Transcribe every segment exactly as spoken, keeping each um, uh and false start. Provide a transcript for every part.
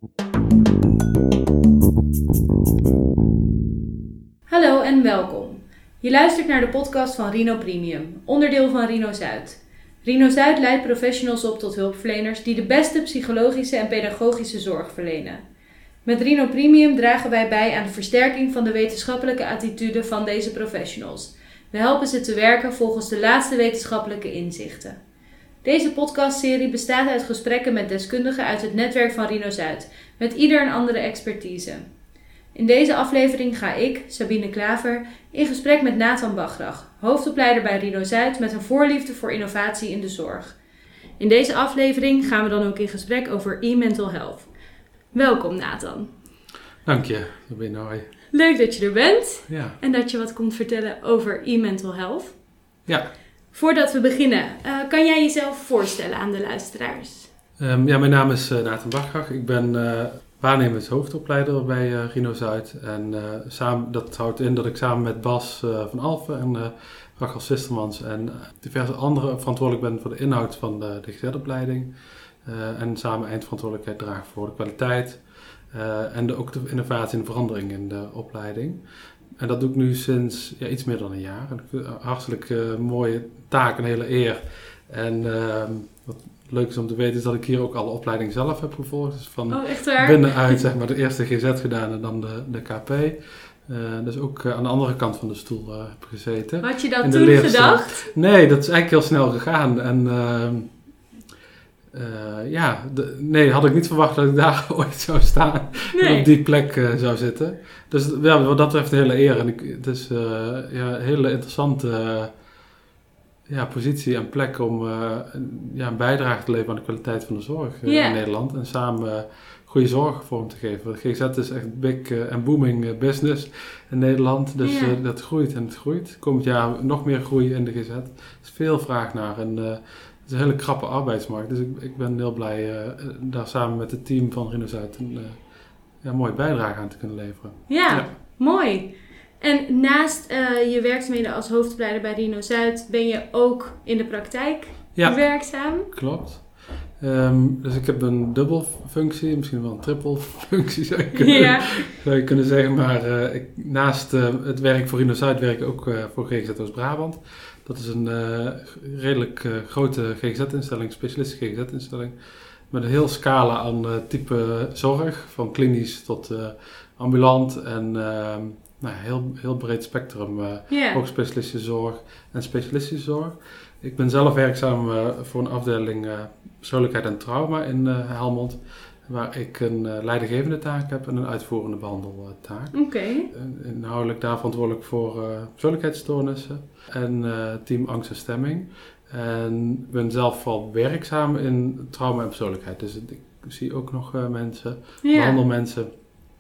Hallo en welkom. Je luistert naar de podcast van Rino Premium, onderdeel van Rino Zuid. Rino Zuid leidt professionals op tot hulpverleners die de beste psychologische en pedagogische zorg verlenen. Met Rino Premium dragen wij bij aan de versterking van de wetenschappelijke attitude van deze professionals. We helpen ze te werken volgens de laatste wetenschappelijke inzichten. Deze podcastserie bestaat uit gesprekken met deskundigen uit het netwerk van Rino Zuid, met ieder een andere expertise. In deze aflevering ga ik, Sabine Klaver, in gesprek met Nathan Bachrach, hoofdopleider bij Rino Zuid met een voorliefde voor innovatie in de zorg. In deze aflevering gaan we dan ook in gesprek over e-mental health. Welkom Nathan. Dank je, Sabine. Hoi. Leuk dat je er bent Ja. en dat je wat komt vertellen over e-mental health. Ja. Voordat we beginnen, uh, kan jij jezelf voorstellen aan de luisteraars? Um, ja, mijn naam is uh, Nathan Bachrach. Ik ben uh, waarnemend hoofdopleider bij uh, Rino Zuid. En uh, samen, dat houdt in dat ik samen met Bas uh, van Alphen en uh, Rachel Sistermans en uh, diverse anderen verantwoordelijk ben voor de inhoud van de, de G Z-opleiding. Uh, en samen eindverantwoordelijkheid dragen voor de kwaliteit uh, en de, ook de innovatie en de verandering in de opleiding. En dat doe ik nu sinds ja, iets meer dan een jaar. En ik vind het een hartstikke uh, mooie taak, een hele eer. En uh, wat leuk is om te weten is dat ik hier ook alle opleiding zelf heb gevolgd. Dus van oh, echt waar? binnenuit zeg maar de eerste G Z gedaan en dan de, de K P. Uh, dus ook uh, aan de andere kant van de stoel uh, heb gezeten. Had je dat toen gedacht? Nee, dat is eigenlijk heel snel gegaan. En uh, uh, ja, de, nee, had ik niet verwacht dat ik daar ooit zou staan. Nee. En op die plek uh, zou zitten. Dus ja, wat dat betreft een hele eer. En ik, het is uh, ja, een hele interessante uh, ja, positie en plek om uh, ja, een bijdrage te leveren aan de kwaliteit van de zorg uh, yeah. in Nederland. En samen uh, goede zorg vorm te geven. Want G Z is echt een big en uh, booming uh, business in Nederland. Dus yeah. uh, dat groeit en het groeit. Komend jaar nog meer groei in de G Z. Er is veel vraag naar. En uh, het is een hele krappe arbeidsmarkt. Dus ik, ik ben heel blij uh, daar samen met het team van Rino Zuid een uh, ja, mooie bijdrage aan te kunnen leveren. Ja, ja. Mooi. En naast uh, je werkzaamheden als hoofdopleider bij Rino Zuid ben je ook in de praktijk ja, werkzaam? Klopt. Um, dus ik heb een dubbel functie, misschien wel een triple functie zou je kunnen, ja. zou je kunnen zeggen. Maar uh, ik, naast uh, het werk voor Rino Zuid werk ik ook uh, voor G G Z Oost-Brabant. Dat is een uh, redelijk uh, grote G G Z-instelling, specialistische G G Z-instelling. Met een heel scala aan uh, type zorg, van klinisch tot uh, ambulant en uh, nou, heel, heel breed spectrum. Uh, yeah. Ook specialistische zorg en specialistische zorg. Ik ben zelf werkzaam uh, voor een afdeling uh, persoonlijkheid en trauma in uh, Helmond. Waar ik een uh, leidinggevende taak heb en een uitvoerende behandeltaak. Oké. Okay. Inhoudelijk daar verantwoordelijk voor uh, persoonlijkheidsstoornissen en uh, team angst en stemming. En ik ben zelf vooral werkzaam in trauma en persoonlijkheid. Dus ik zie ook nog uh, mensen, ja. behandel mensen.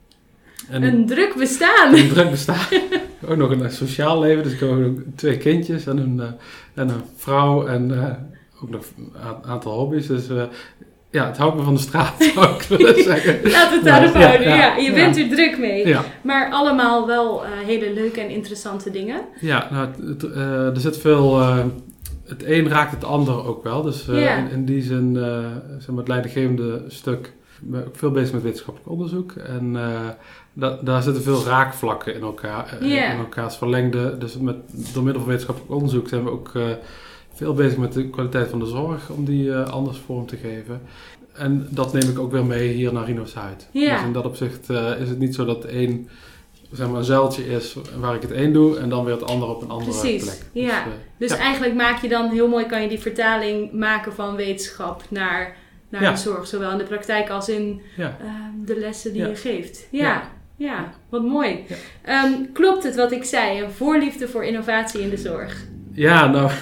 En een druk bestaan. Een druk bestaan. Ook nog een sociaal leven. Dus ik heb ook twee kindjes en een, uh, en een vrouw en uh, ook nog een aantal hobby's. Dus uh, ja, het houdt me van de straat, zou ik willen zeggen. Laat het daarop ja, houden. Ja, ja, je ja. bent er druk mee. Ja. Maar allemaal wel uh, hele leuke en interessante dingen. Ja, nou, het, het, uh, er zit veel... Uh, het een raakt het ander ook wel. Dus uh, yeah. in, in die zin, uh, zeg maar het leidinggevende stuk, ben ik ook veel bezig met wetenschappelijk onderzoek. En uh, da- daar zitten veel raakvlakken in elkaar, uh, yeah. in elkaars verlengde. Dus met, door middel van wetenschappelijk onderzoek zijn we ook uh, veel bezig met de kwaliteit van de zorg, om die uh, anders vorm te geven. En dat neem ik ook weer mee hier naar Rino Zuid. Yeah. Dus in dat opzicht uh, is het niet zo dat één... zeg maar een zuiltje is waar ik het een doe en dan weer het andere op een andere Precies. plek. Ja. Dus, uh, dus ja. eigenlijk maak je dan heel mooi, kan je die vertaling maken van wetenschap naar, naar ja. de zorg. Zowel in de praktijk als in ja. uh, de lessen die ja. je geeft. Ja, ja. ja. Wat mooi. Ja. Um, klopt het wat ik zei? Een voorliefde voor innovatie in de zorg? Ja, nou...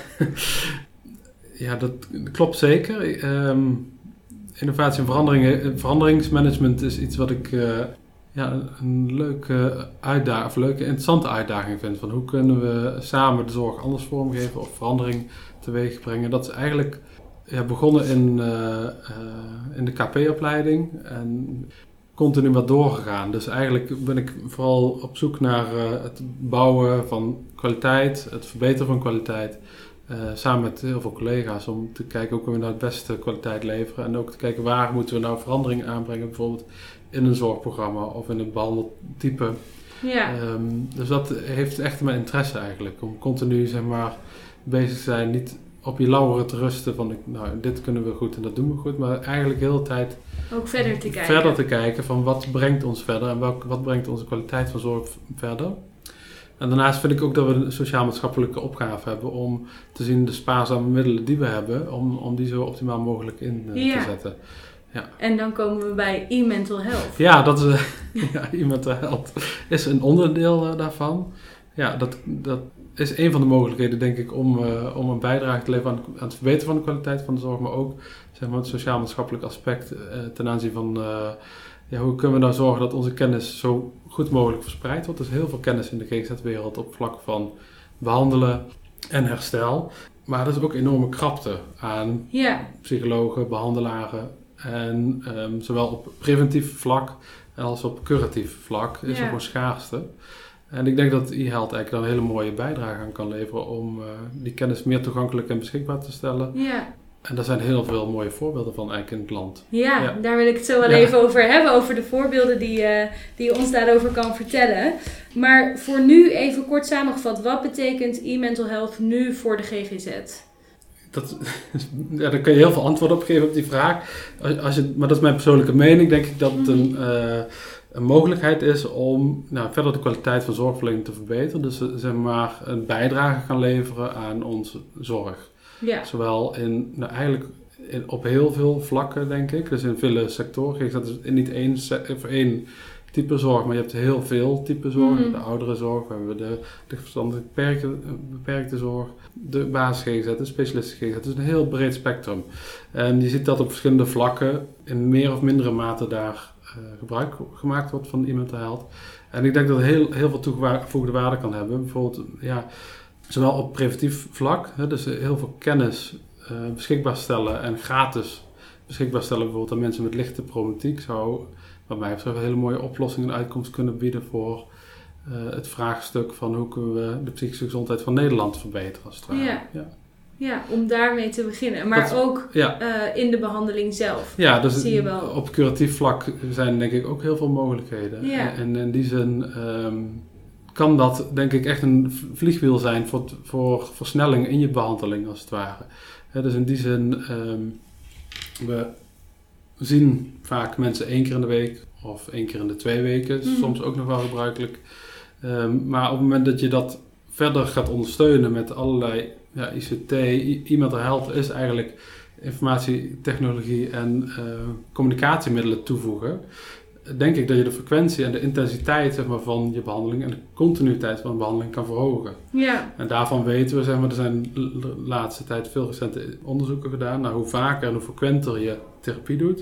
ja, dat klopt zeker. Um, innovatie en verandering, veranderingsmanagement is iets wat ik... Uh, Ja, een, een leuke uitdaging, of leuke interessante uitdaging vind. Van hoe kunnen we samen de zorg anders vormgeven of verandering teweeg brengen. Dat is eigenlijk ja, begonnen in, uh, uh, in de K P-opleiding en continu wat doorgegaan. Dus eigenlijk ben ik vooral op zoek naar uh, het bouwen van kwaliteit, het verbeteren van kwaliteit Uh, samen met heel veel collega's om te kijken hoe kunnen we nou het beste kwaliteit leveren. En ook te kijken waar moeten we nou veranderingen aanbrengen. Bijvoorbeeld in een zorgprogramma of in een behandeltype. Ja. Um, dus dat heeft echt mijn interesse eigenlijk. Om continu zeg maar bezig te zijn. Niet op je lauweren te rusten van nou dit kunnen we goed en dat doen we goed. Maar eigenlijk de hele tijd ook verder te kijken. Verder te kijken van wat brengt ons verder. En welk, wat brengt onze kwaliteit van zorg verder. En daarnaast vind ik ook dat we een sociaal-maatschappelijke opgave hebben om te zien de spaarzame middelen die we hebben, om, om die zo optimaal mogelijk in uh, ja. te zetten. Ja. En dan komen we bij e-mental health. Ja, dat is, uh, ja, e-mental health is een onderdeel uh, daarvan. Ja, dat, dat is een van de mogelijkheden, denk ik, om, uh, om een bijdrage te leveren aan, aan het verbeteren van de kwaliteit van de zorg, maar ook zeg maar, het sociaal-maatschappelijk aspect uh, ten aanzien van uh, ja, hoe kunnen we nou zorgen dat onze kennis zo goed mogelijk verspreid wordt. Er is heel veel kennis in de G Z W-wereld op vlak van behandelen en herstel. Maar er is ook enorme krapte aan ja. psychologen, behandelaren. En um, zowel op preventief vlak als op curatief vlak is ja. er gewoon schaarste. En ik denk dat e-health eigenlijk daar een hele mooie bijdrage aan kan leveren om uh, die kennis meer toegankelijk en beschikbaar te stellen. Ja. En daar zijn heel veel mooie voorbeelden van eigenlijk in het land. Ja, ja. daar wil ik het zo wel ja. even over hebben, over de voorbeelden die, uh, die je ons daarover kan vertellen. Maar voor nu even kort samengevat, wat betekent e-mental health nu voor de G G Z? Dat, ja, daar kun je heel veel antwoorden op geven op die vraag. Als, als je, maar dat is mijn persoonlijke mening, denk ik dat het een, uh, een mogelijkheid is om nou, verder de kwaliteit van zorgverlening te verbeteren. Dus zeg maar een bijdrage gaan leveren aan onze zorg. Ja. Zowel in, nou eigenlijk in, op heel veel vlakken, denk ik. Dus in vele sectoren. Je zegt dus niet één, of één type zorg, maar je hebt heel veel type zorg. Mm. De ouderenzorg, we hebben de, de verstandelijk beperkte, beperkte zorg, de basis-G Z, de specialisten-G Z. Dus een heel breed spectrum. En je ziet dat op verschillende vlakken in meer of mindere mate daar uh, gebruik gemaakt wordt van e-mental health. En ik denk dat het heel, heel veel toegevoegde waarde kan hebben. Bijvoorbeeld, ja... Zowel op preventief vlak, hè, dus heel veel kennis uh, beschikbaar stellen en gratis beschikbaar stellen bijvoorbeeld aan mensen met lichte problematiek zou, wat mij betreft, een hele mooie oplossing en uitkomst kunnen bieden voor uh, het vraagstuk van hoe kunnen we de psychische gezondheid van Nederland verbeteren als het ware. Ja. Ja. Ja, om daarmee te beginnen. Maar dat, ook ja. uh, in de behandeling zelf. Ja, dus zie je wel. Op curatief vlak zijn denk ik ook heel veel mogelijkheden. Ja. En, en in die zin... Um, kan dat denk ik echt een vliegwiel zijn voor, voor versnelling in je behandeling als het ware. He, dus in die zin, um, we zien vaak mensen één keer in de week of één keer in de twee weken, mm. soms ook nog wel gebruikelijk. Um, maar op het moment dat je dat verder gaat ondersteunen met allerlei ja, I C T, e-mental health is eigenlijk informatietechnologie en uh, communicatiemiddelen toevoegen. Denk ik dat je de frequentie en de intensiteit zeg maar, van je behandeling en de continuïteit van de behandeling kan verhogen. Ja. En daarvan weten we, zeg maar, er zijn de laatste tijd veel recente onderzoeken gedaan naar hoe vaker en hoe frequenter je therapie doet,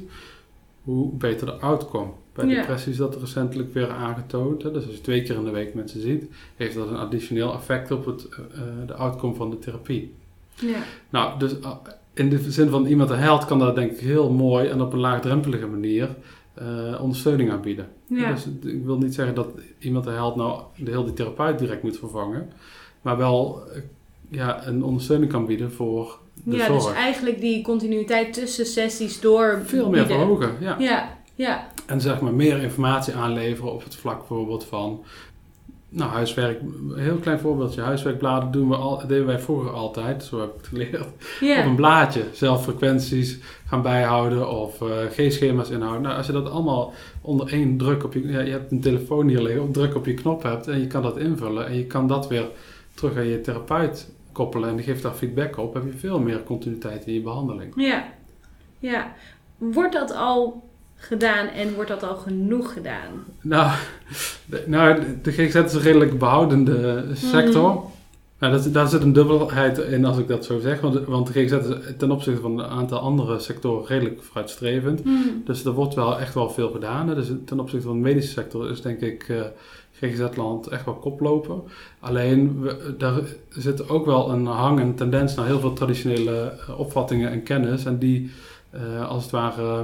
hoe beter de outcome. Bij ja. depressie is dat recentelijk weer aangetoond. Hè? Dus als je twee keer in de week mensen ziet, heeft dat een additioneel effect op het, uh, de outcome van de therapie. Ja. Nou, dus uh, in de zin van e-mental health kan dat denk ik heel mooi en op een laagdrempelige manier Uh, ondersteuning aanbieden. Ja. Dus ik wil niet zeggen dat e-mental health nou de hele therapeut direct moet vervangen, maar wel uh, ja, een ondersteuning kan bieden voor de ja, zorg. Dus eigenlijk die continuïteit tussen sessies door veel meer verhogen. Ja. Ja, ja. En zeg maar meer informatie aanleveren op het vlak bijvoorbeeld van nou, huiswerk, een heel klein voorbeeldje. Huiswerkbladen doen we al, deden wij vroeger altijd, zo heb ik het geleerd. Yeah. Op een blaadje zelf frequenties gaan bijhouden of uh, G-schema's inhouden. Nou, als je dat allemaal onder één druk op je... Ja, je hebt een telefoon hier liggen, op druk op je knop hebt en je kan dat invullen. En je kan dat weer terug aan je therapeut koppelen en die geeft daar feedback op. Heb je veel meer continuïteit in je behandeling. Ja, ja. Wordt dat al gedaan en wordt dat al genoeg gedaan? Nou, de, nou, de G G Z is een redelijk behoudende sector. Mm. Nou, dat, daar zit een dubbelheid in als ik dat zo zeg. Want, want de G G Z is ten opzichte van een aantal andere sectoren redelijk vooruitstrevend. Mm. Dus er wordt wel echt wel veel gedaan. Dus ten opzichte van de medische sector is denk ik uh, G G Z-land echt wel koploper. Alleen, we, daar zit ook wel een hang en tendens naar heel veel traditionele uh, opvattingen en kennis. En die uh, als het ware... Uh,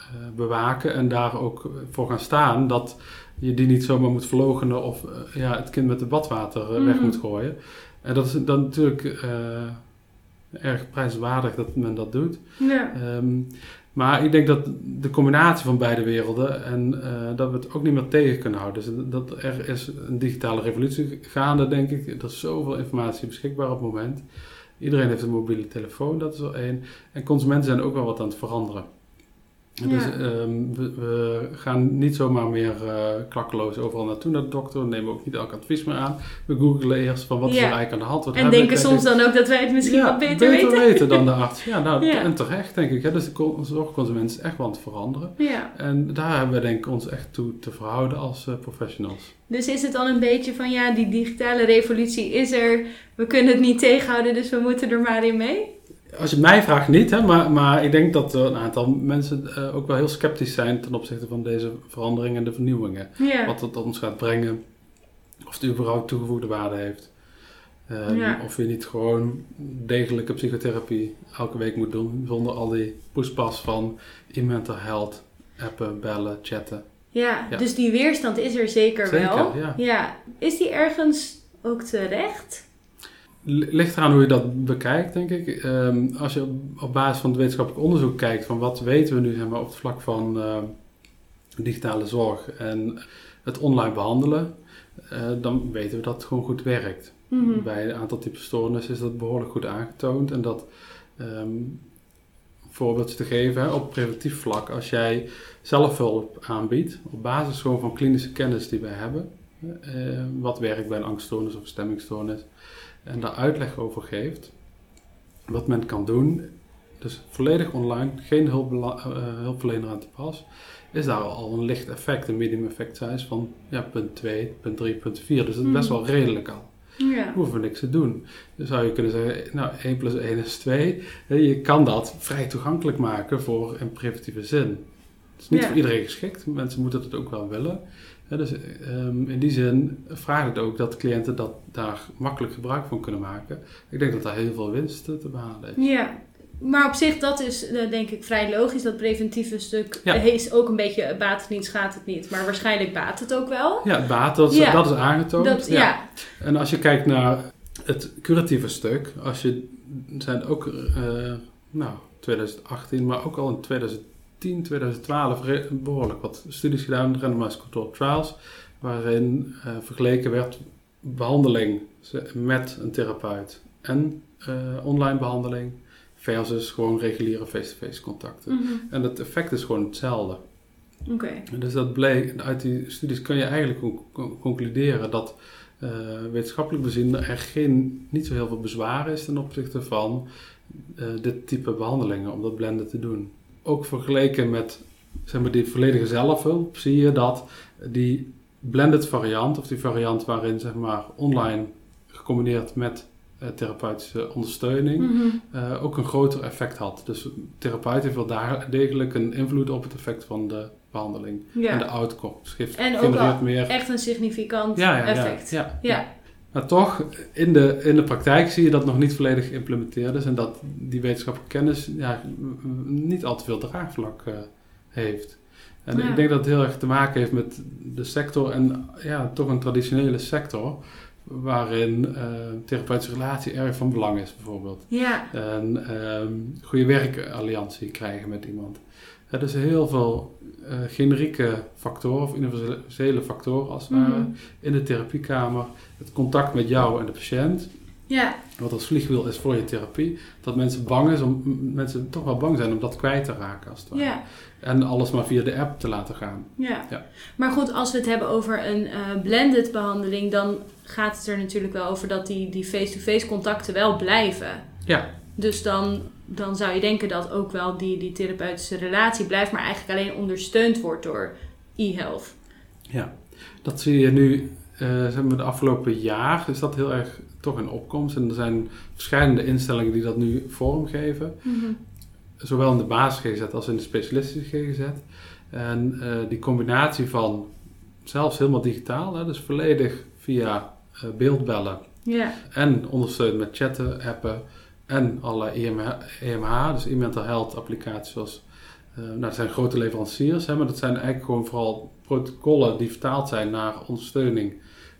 bewaken en daar ook voor gaan staan dat je die niet zomaar moet verloochenen of uh, ja, het kind met het badwater uh, mm-hmm. weg moet gooien. En dat is dan natuurlijk uh, erg prijswaardig dat men dat doet. Ja. Um, maar ik denk dat de combinatie van beide werelden en uh, dat we het ook niet meer tegen kunnen houden. Dus dat er is een digitale revolutie gaande, denk ik. Er is zoveel informatie beschikbaar op het moment. Iedereen heeft een mobiele telefoon, dat is er één. En consumenten zijn ook wel wat aan het veranderen. Ja. Dus um, we, we gaan niet zomaar meer uh, klakkeloos overal naartoe naar de dokter. We nemen ook niet elk advies meer aan. We googlen eerst van wat ja. is er eigenlijk aan de hand. Wat en denken soms dan ook dat wij het misschien ja, wat beter, beter weten. weten dan de arts. Ja, nou, ja. En terecht denk ik. Hè. Dus de zorgconsument is echt wel aan het veranderen. Ja. En daar hebben we denk ik ons echt toe te verhouden als uh, professionals. Dus is het dan een beetje van ja, die digitale revolutie is er. We kunnen het niet tegenhouden, dus we moeten er maar in mee? Als je mij vraagt niet, hè, maar, maar ik denk dat er een aantal mensen uh, ook wel heel sceptisch zijn ten opzichte van deze veranderingen en de vernieuwingen. Ja. Wat het ons gaat brengen, of het überhaupt toegevoegde waarde heeft. Um, ja. Of je niet gewoon degelijke psychotherapie elke week moet doen, zonder al die poespas van e-mental health, appen, bellen, chatten. Ja, ja, dus die weerstand is er zeker, zeker wel. Ja. Ja. Is die ergens ook terecht? Ligt eraan hoe je dat bekijkt, denk ik. Um, als je op, op basis van het wetenschappelijk onderzoek kijkt van wat weten we nu zeg maar, op het vlak van uh, digitale zorg en het online behandelen, uh, dan weten we dat het gewoon goed werkt. Mm-hmm. Bij een aantal typen stoornissen is dat behoorlijk goed aangetoond. En dat, um, voorbeeldje te geven, hè, op preventief vlak, als jij zelfhulp aanbiedt, op basis gewoon van klinische kennis die wij hebben, uh, wat werkt bij een angststoornis of stemmingstoornis, en daar uitleg over geeft, wat men kan doen, dus volledig online, geen hulpbela- uh, hulpverlener aan te pas, is daar al een licht effect, een medium effect size van ja, punt twee, punt drie, punt vier. Dus dat is best wel redelijk al. Ja. Hoeven we niks te doen. Dan zou je kunnen zeggen, nou één plus één is twee. Je kan dat vrij toegankelijk maken voor een preventieve zin. Het is niet ja. voor iedereen geschikt, mensen moeten het ook wel willen. Ja, dus um, in die zin vraagt het ook dat cliënten dat daar makkelijk gebruik van kunnen maken. Ik denk dat daar heel veel winst te behalen is. Ja, maar op zich dat is uh, denk ik vrij logisch. Dat preventieve stuk ja. is ook een beetje baat het niet, schaadt het niet. Maar waarschijnlijk baat het ook wel. Ja, het baat, dat is, ja. dat is aangetoond. Dat, ja. Ja. En als je kijkt naar het curatieve stuk, als je, zijn ook uh, nou, twintig achttien, maar ook al in twintig tien, twintig twaalf re- behoorlijk wat studies gedaan, randomized controlled trials, waarin uh, vergeleken werd behandeling met een therapeut en uh, online behandeling versus gewoon reguliere face-to-face contacten. Mm-hmm. En het effect is gewoon hetzelfde. Okay. Dus dat bleek, uit die studies kun je eigenlijk con- concluderen dat uh, wetenschappelijk bezien er geen, niet zo heel veel bezwaar is ten opzichte van uh, dit type behandelingen om dat blenden te doen. Ook vergeleken met zeg maar, die volledige zelfhulp zie je dat die blended variant, of die variant waarin zeg maar, online gecombineerd met uh, therapeutische ondersteuning, mm-hmm. uh, ook een groter effect had. Dus de therapeut heeft wel daar degelijk een invloed op het effect van de behandeling. Ja. En de outcomes geeft en ook wel meer echt een significant ja, ja, effect. Ja, ja, ja. ja. Maar toch, in de, in de praktijk zie je dat nog niet volledig geïmplementeerd is en dat die wetenschappelijke kennis ja, niet al te veel draagvlak uh, heeft. En ja. ik denk dat het heel erg te maken heeft met de sector en ja, toch een traditionele sector waarin uh, therapeutische relatie erg van belang is bijvoorbeeld. Ja. En um, goede werkalliantie krijgen met iemand. Ja, dus heel veel uh, generieke factoren of universele factoren als het ware mm-hmm. in de therapiekamer. Het contact met jou en de patiënt. Ja. Wat als vliegwiel is voor je therapie. Dat mensen bang is om, mensen toch wel bang zijn om dat kwijt te raken als het ware. Ja. En alles maar via de app te laten gaan. Ja. ja. Maar goed, als we het hebben over een uh, blended behandeling, dan gaat het er natuurlijk wel over dat die, die face-to-face contacten wel blijven. Ja. Dus dan, dan zou je denken dat ook wel die, die therapeutische relatie blijft, maar eigenlijk alleen ondersteund wordt door e-health. Ja, dat zie je nu, uh, zeg maar de afgelopen jaar is dat heel erg toch in opkomst. En er zijn verschillende instellingen die dat nu vormgeven. Mm-hmm. Zowel in de basis G Z als in de specialistische G Z. En uh, die combinatie van zelfs helemaal digitaal, hè, dus volledig via uh, beeldbellen. Yeah. En ondersteund met chatten, appen en allerlei E M H, dus e-mental health applicaties zoals, uh, nou dat zijn grote leveranciers, hè, maar dat zijn eigenlijk gewoon vooral protocollen die vertaald zijn naar ondersteuning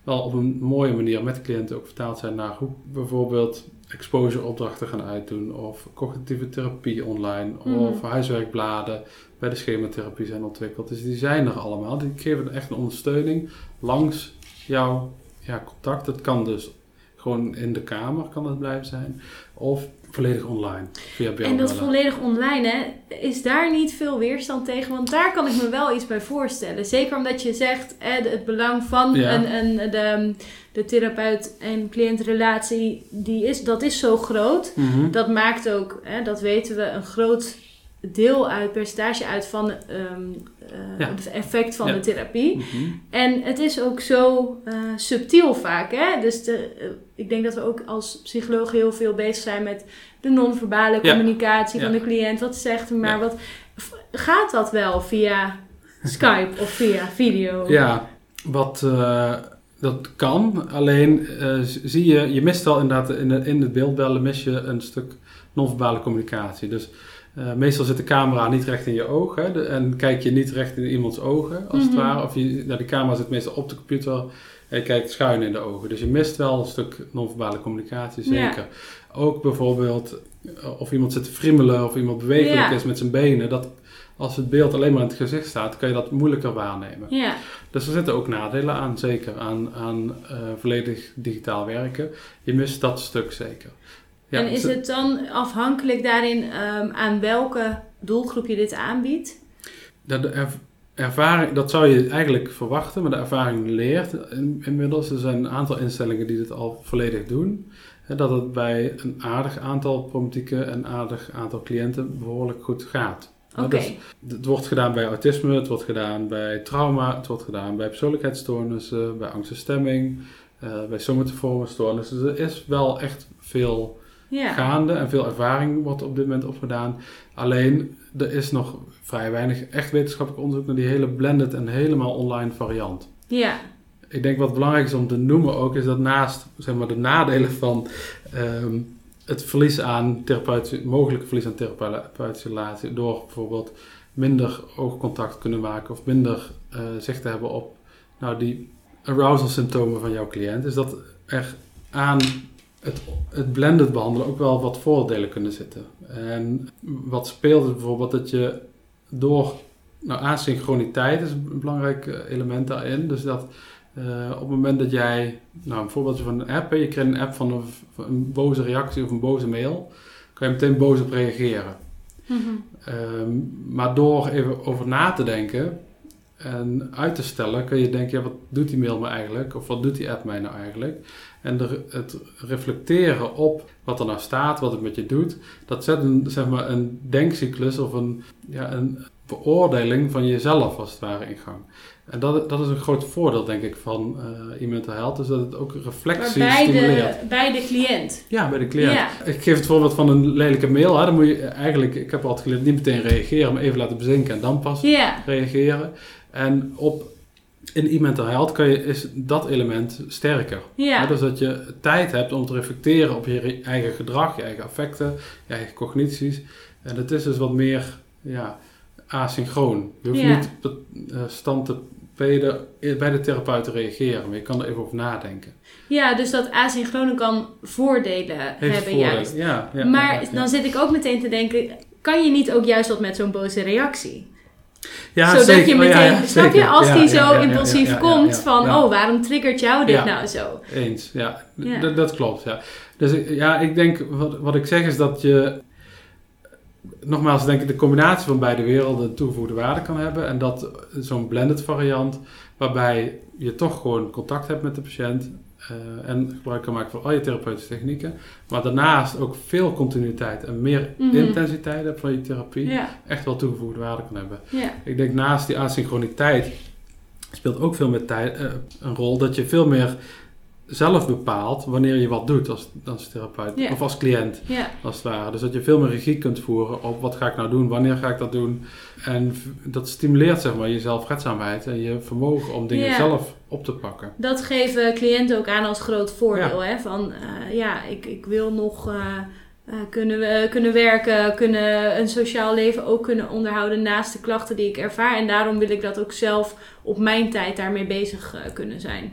wel op een mooie manier met de cliënten ook vertaald zijn naar hoe bijvoorbeeld exposure opdrachten gaan uitdoen of cognitieve therapie online mm. of huiswerkbladen bij de schematherapie zijn ontwikkeld. Dus die zijn er allemaal. Die geven echt een ondersteuning langs jouw ja, contact. Het kan dus gewoon in de kamer kan het blijven zijn of volledig online via beeldbellen. En dat volledig online, hè, is daar niet veel weerstand tegen? Want daar kan ik me wel iets bij voorstellen. Zeker omdat je zegt, hè, het belang van ja. een, een, de, de therapeut- en cliëntrelatie, die is, dat is zo groot. Mm-hmm. Dat maakt ook, hè, dat weten we, een groot deel uit, percentage uit van um, uh, ja. het effect van ja. de therapie. Mm-hmm. En het is ook zo uh, subtiel vaak. Hè? Dus de, uh, ik denk dat we ook als psycholoog heel veel bezig zijn met de non-verbale ja. communicatie ja. van de cliënt. Wat zegt hij maar? Ja. Wat, gaat dat wel via Skype of via video? Ja, wat... Uh, dat kan. Alleen uh, zie je, je mist wel inderdaad in, de, in het beeldbellen mis je een stuk non-verbale communicatie. Dus Uh, meestal zit de camera niet recht in je ogen hè, de, en kijk je niet recht in iemands ogen als mm-hmm. het ware. Of je, nou, de camera zit meestal op de computer en je kijkt schuin in de ogen. Dus je mist wel een stuk non-verbale communicatie, zeker. Yeah. Ook bijvoorbeeld of iemand zit te friemelen of iemand bewegelijk yeah. is met zijn benen. Dat, als het beeld alleen maar in het gezicht staat, kan je dat moeilijker waarnemen. Yeah. Dus er zitten ook nadelen aan, zeker, aan, aan uh, volledig digitaal werken. Je mist dat stuk zeker. Ja, en is het dan afhankelijk daarin um, aan welke doelgroep je dit aanbiedt? De er, ervaring, dat zou je eigenlijk verwachten, maar de ervaring leert in, inmiddels. Er zijn een aantal instellingen die dit al volledig doen. Hè, dat het bij een aardig aantal problematieken en een aardig aantal cliënten behoorlijk goed gaat. Oké. Okay. Dus, het wordt gedaan bij autisme, het wordt gedaan bij trauma, het wordt gedaan bij persoonlijkheidsstoornissen, bij angst en stemming, uh, bij somatoforme stoornissen. Dus er is wel echt veel... Ja. gaande en veel ervaring wordt op dit moment opgedaan. Alleen, er is nog vrij weinig echt wetenschappelijk onderzoek naar die hele blended en helemaal online variant. Ja. Ik denk wat belangrijk is om te noemen ook, is dat naast zeg maar, de nadelen van um, het verlies aan therapeutische, mogelijke verlies aan therapeutische relatie, door bijvoorbeeld minder oogcontact kunnen maken of minder uh, zicht te hebben op nou, die arousal symptomen van jouw cliënt, is dat er aan Het, het blended behandelen ook wel wat voordelen kunnen zitten. En wat speelt is bijvoorbeeld dat je door... Nou, asynchroniteit is een belangrijk element daarin. Dus dat uh, op het moment dat jij... Nou, een voorbeeldje van een app. Je krijgt een app van een, van een boze reactie of een boze mail. Kan je meteen boos op reageren. Mm-hmm. Um, maar door even over na te denken... en uit te stellen, kun je denken... Ja, wat doet die mail me eigenlijk? Of wat doet die app mij nou eigenlijk? En de, het reflecteren op wat er nou staat, wat het met je doet, dat zet een, zeg maar, een denkcyclus of een, ja, een beoordeling van jezelf als het ware in gang. En dat, dat is een groot voordeel, denk ik, van uh, e-mental health, dus dat het ook reflectie bij stimuleert. De, bij de cliënt. Ja, bij de cliënt. Ja. Ik geef het voorbeeld van een lelijke mail. Hè. Dan moet je eigenlijk, ik heb altijd geleerd, niet meteen reageren, maar even laten bezinken en dan pas ja. reageren. En op in e-mental health kan je, is dat element sterker. Ja. Ja, dus dat je tijd hebt om te reflecteren op je eigen gedrag, je eigen affecten, je eigen cognities. En het is dus wat meer ja, asynchroon. Je hoeft ja. niet uh, stand te peden bij de therapeut te reageren, maar je kan er even over nadenken. Ja, dus dat asynchrone kan voordelen Heeft hebben voordelen. juist. Ja, ja, maar ja, ja. dan zit ik ook meteen te denken, kan je niet ook juist wat met zo'n boze reactie? Ja, Zodat zeker. je meteen, oh, ja, ja, snap je, als ja, die ja, zo ja, ja, impulsief ja, ja, komt ja, ja, van, ja. oh, waarom triggert jou dit ja, nou zo? Eens, ja. ja. D- dat klopt, ja. Dus ja, ik denk, wat, wat ik zeg is dat je, nogmaals, denk ik, de combinatie van beide werelden toegevoegde waarde kan hebben. En dat zo'n blended variant, waarbij je toch gewoon contact hebt met de patiënt, Uh, en gebruik kan maken van al je therapeutische technieken. Maar daarnaast ook veel continuïteit en meer mm-hmm. intensiteit hebt van je therapie. Ja. Echt wel toegevoegde waarde kan hebben. Ja. Ik denk naast die asynchroniteit speelt ook veel meer tijd, uh, een rol dat je veel meer zelf bepaalt wanneer je wat doet als, als therapeut ja. of als cliënt ja. als het ware. Dus dat je veel meer regie kunt voeren op wat ga ik nou doen, wanneer ga ik dat doen. En dat stimuleert zeg maar je zelfredzaamheid en je vermogen om dingen ja. zelf op te pakken. Dat geven cliënten ook aan als groot voordeel. Ja. Hè? Van uh, ja, ik, ik wil nog uh, uh, kunnen, we, kunnen werken, kunnen een sociaal leven ook kunnen onderhouden naast de klachten die ik ervaar. En daarom wil ik dat ook zelf op mijn tijd daarmee bezig uh, kunnen zijn.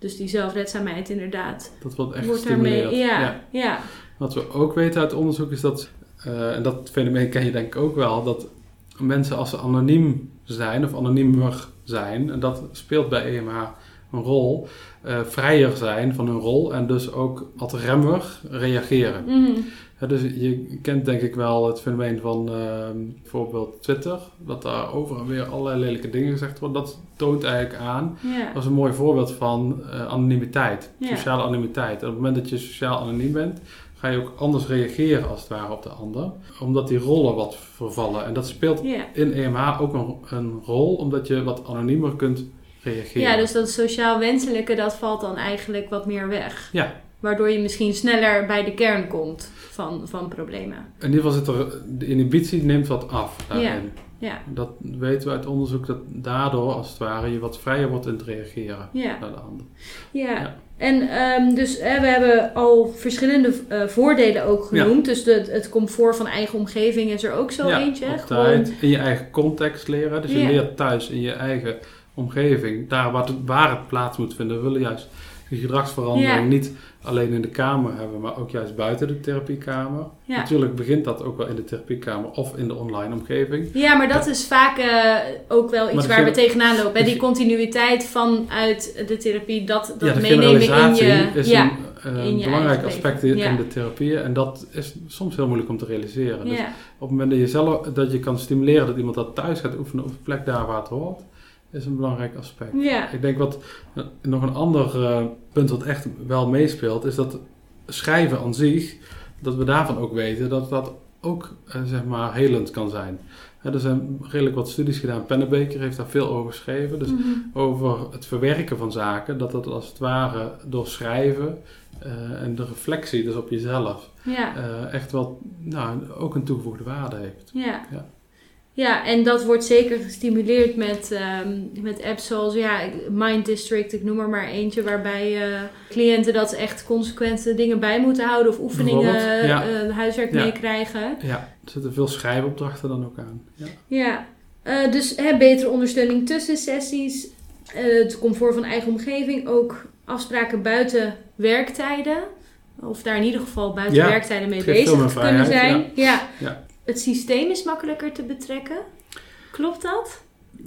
Dus die zelfredzaamheid inderdaad. Dat wordt echt wordt gestimuleerd. daarmee, ja, ja. ja. Wat we ook weten uit onderzoek is dat, uh, en dat fenomeen ken je denk ik ook wel, dat mensen als ze anoniem zijn of anoniemer zijn, en dat speelt bij E M H een rol, uh, vrijer zijn van hun rol en dus ook wat remmer reageren. Mm. Ja, dus je kent denk ik wel het fenomeen van uh, bijvoorbeeld Twitter, dat daar over en weer allerlei lelijke dingen gezegd worden. Dat toont eigenlijk aan, Yeah. dat is een mooi voorbeeld van uh, anonimiteit, Yeah. sociale anonimiteit. En op het moment dat je sociaal anoniem bent, ga je ook anders reageren als het ware op de ander, omdat die rollen wat vervallen. En dat speelt Yeah. in E M H ook een, een rol, omdat je wat anoniemer kunt reageren. Ja, dus dat sociaal wenselijke, dat valt dan eigenlijk wat meer weg. Ja. Waardoor je misschien sneller bij de kern komt van, van problemen. In ieder geval zit er, de inhibitie neemt wat af daarin. Ja. Ja. Dat weten we uit onderzoek, dat daardoor als het ware je wat vrijer wordt in het reageren Ja. naar de ander. Ja, Ja. en um, dus eh, we hebben al verschillende uh, voordelen ook genoemd. Ja. Dus de, het comfort van eigen omgeving is er ook zo Ja, eentje. op Gewoon- tijd, in je eigen context leren. Dus je Ja. leert thuis in je eigen omgeving, daar waar het, waar het plaats moet vinden. We willen juist die gedragsverandering Ja. niet alleen in de kamer hebben, maar ook juist buiten de therapiekamer. Ja. Natuurlijk begint dat ook wel in de therapiekamer of in de online omgeving. Ja, maar dat is vaak uh, ook wel iets Maar de waar we gen- tegenaan lopen. Hè? de Die ge- continuïteit vanuit de therapie, dat, dat ja, de meenemen in generalisatie je... is ja. een, uh, in je belangrijk eigen aspect leven. in, Ja. in de therapie en dat is soms heel moeilijk om te realiseren. Dus Ja. op het moment dat je zelf dat je kan stimuleren dat iemand dat thuis gaat oefenen op de plek daar waar het hoort, is een belangrijk aspect. Ja. Ik denk wat uh, nog een ander uh, punt wat echt wel meespeelt, is dat schrijven aan zich, dat we daarvan ook weten dat dat ook uh, zeg maar helend kan zijn. Uh, er zijn redelijk wat studies gedaan. Pennebaker heeft daar veel over geschreven. Dus Mhm. over het verwerken van zaken, dat dat als het ware door schrijven uh, en de reflectie dus op jezelf Ja. uh, echt wel nou, ook een toegevoegde waarde heeft. Ja. Ja. Ja, en dat wordt zeker gestimuleerd met, um, met apps zoals ja, Mind District, ik noem er maar eentje, waarbij uh, cliënten dat echt consequente dingen bij moeten houden of oefeningen, Bijvoorbeeld, ja. uh, huiswerk Ja. meekrijgen. Ja, er zitten veel schrijfopdrachten dan ook aan. Ja. Ja, uh, dus hè, betere ondersteuning tussen sessies, uh, het comfort van eigen omgeving, ook afspraken buiten werktijden. Of daar in ieder geval buiten Ja, werktijden mee het geeft veel bezig meer te kunnen vrijheid, zijn. Ja. Ja. Het systeem is makkelijker te betrekken. Klopt dat?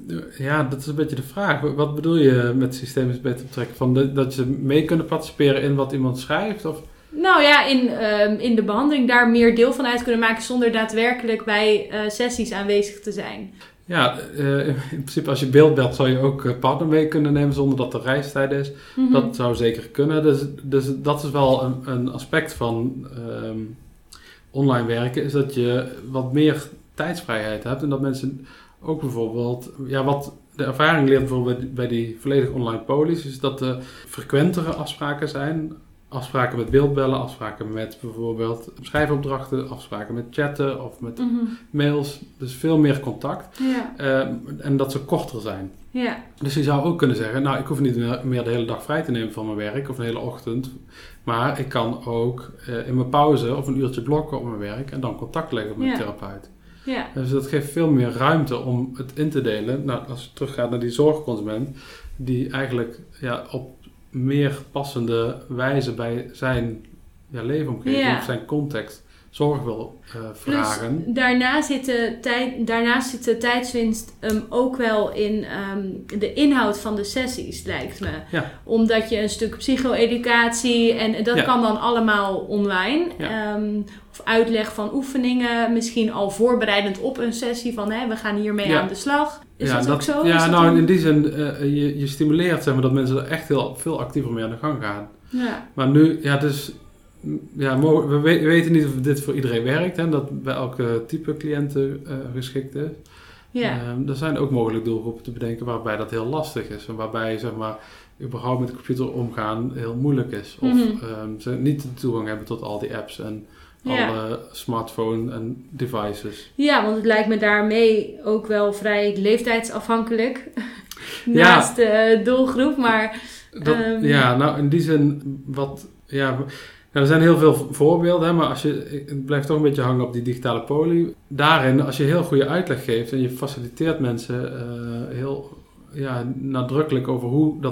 Ja, dat is een beetje de vraag. Wat bedoel je met systemisch beter betrekken? Van de, dat ze mee kunnen participeren in wat iemand schrijft? Of? Nou ja, in, um, in de behandeling daar meer deel van uit kunnen maken zonder daadwerkelijk bij uh, sessies aanwezig te zijn. Ja, uh, in principe als je beeld belt zou je ook uh, partner mee kunnen nemen zonder dat er reistijd is. Mm-hmm. Dat zou zeker kunnen. Dus, dus dat is wel een, een aspect van um, online werken, is dat je wat meer tijdsvrijheid hebt en dat mensen ook bijvoorbeeld, ja, wat de ervaring leert bijvoorbeeld bij, bij die volledig online polies, is dat er frequentere afspraken zijn. Afspraken met beeldbellen, afspraken met bijvoorbeeld schrijfopdrachten, afspraken met chatten of met Mm-hmm. mails. Dus veel meer contact. Ja. Uh, en dat ze korter zijn. Ja. Dus je zou ook kunnen zeggen, nou ik hoef niet meer de hele dag vrij te nemen van mijn werk of een hele ochtend. Maar ik kan ook uh, in mijn pauze of een uurtje blokken op mijn werk en dan contact leggen met Ja. de therapeut. Ja. Dus dat geeft veel meer ruimte om het in te delen. Nou, als je teruggaat naar die zorgconsument, die eigenlijk ja, op meer passende wijze bij zijn ja, leefomgeving Ja. of zijn context zorg wil uh, vragen. Plus, daarna zit de tijd, daarnaast zit de tijdswinst um, ook wel in um, de inhoud van de sessies, lijkt me. Ja. Omdat je een stuk psycho-educatie, en dat Ja. kan dan allemaal online. Ja. Um, of uitleg van oefeningen, misschien al voorbereidend op een sessie van hè, we gaan hiermee Ja. aan de slag. Is ja, dat, ook zo? Ja, Is dat nou dan- in die zin, uh, je, je stimuleert zeg maar, dat mensen er echt heel veel actiever mee aan de gang gaan. Ja. Maar nu, ja, dus, ja, mogen- we we weten niet of dit voor iedereen werkt, hè, dat bij elke type cliënten uh, geschikt is. Ja. Um, er zijn ook mogelijk doelgroepen te bedenken waarbij dat heel lastig is. En waarbij, zeg maar, überhaupt met de computer omgaan heel moeilijk is. Of Mhm. um, ze niet de toegang hebben tot al die apps en Ja. alle smartphone en devices. Ja, want het lijkt me daarmee ook wel vrij leeftijdsafhankelijk. Ja. Naast de doelgroep, maar... Dat, Um, ja, nou in die zin, wat, ja, ja, er zijn heel veel voorbeelden, hè, maar als je, het blijft toch een beetje hangen op die digitale poli. Daarin, als je heel goede uitleg geeft en je faciliteert mensen uh, heel ja, nadrukkelijk over hoe dat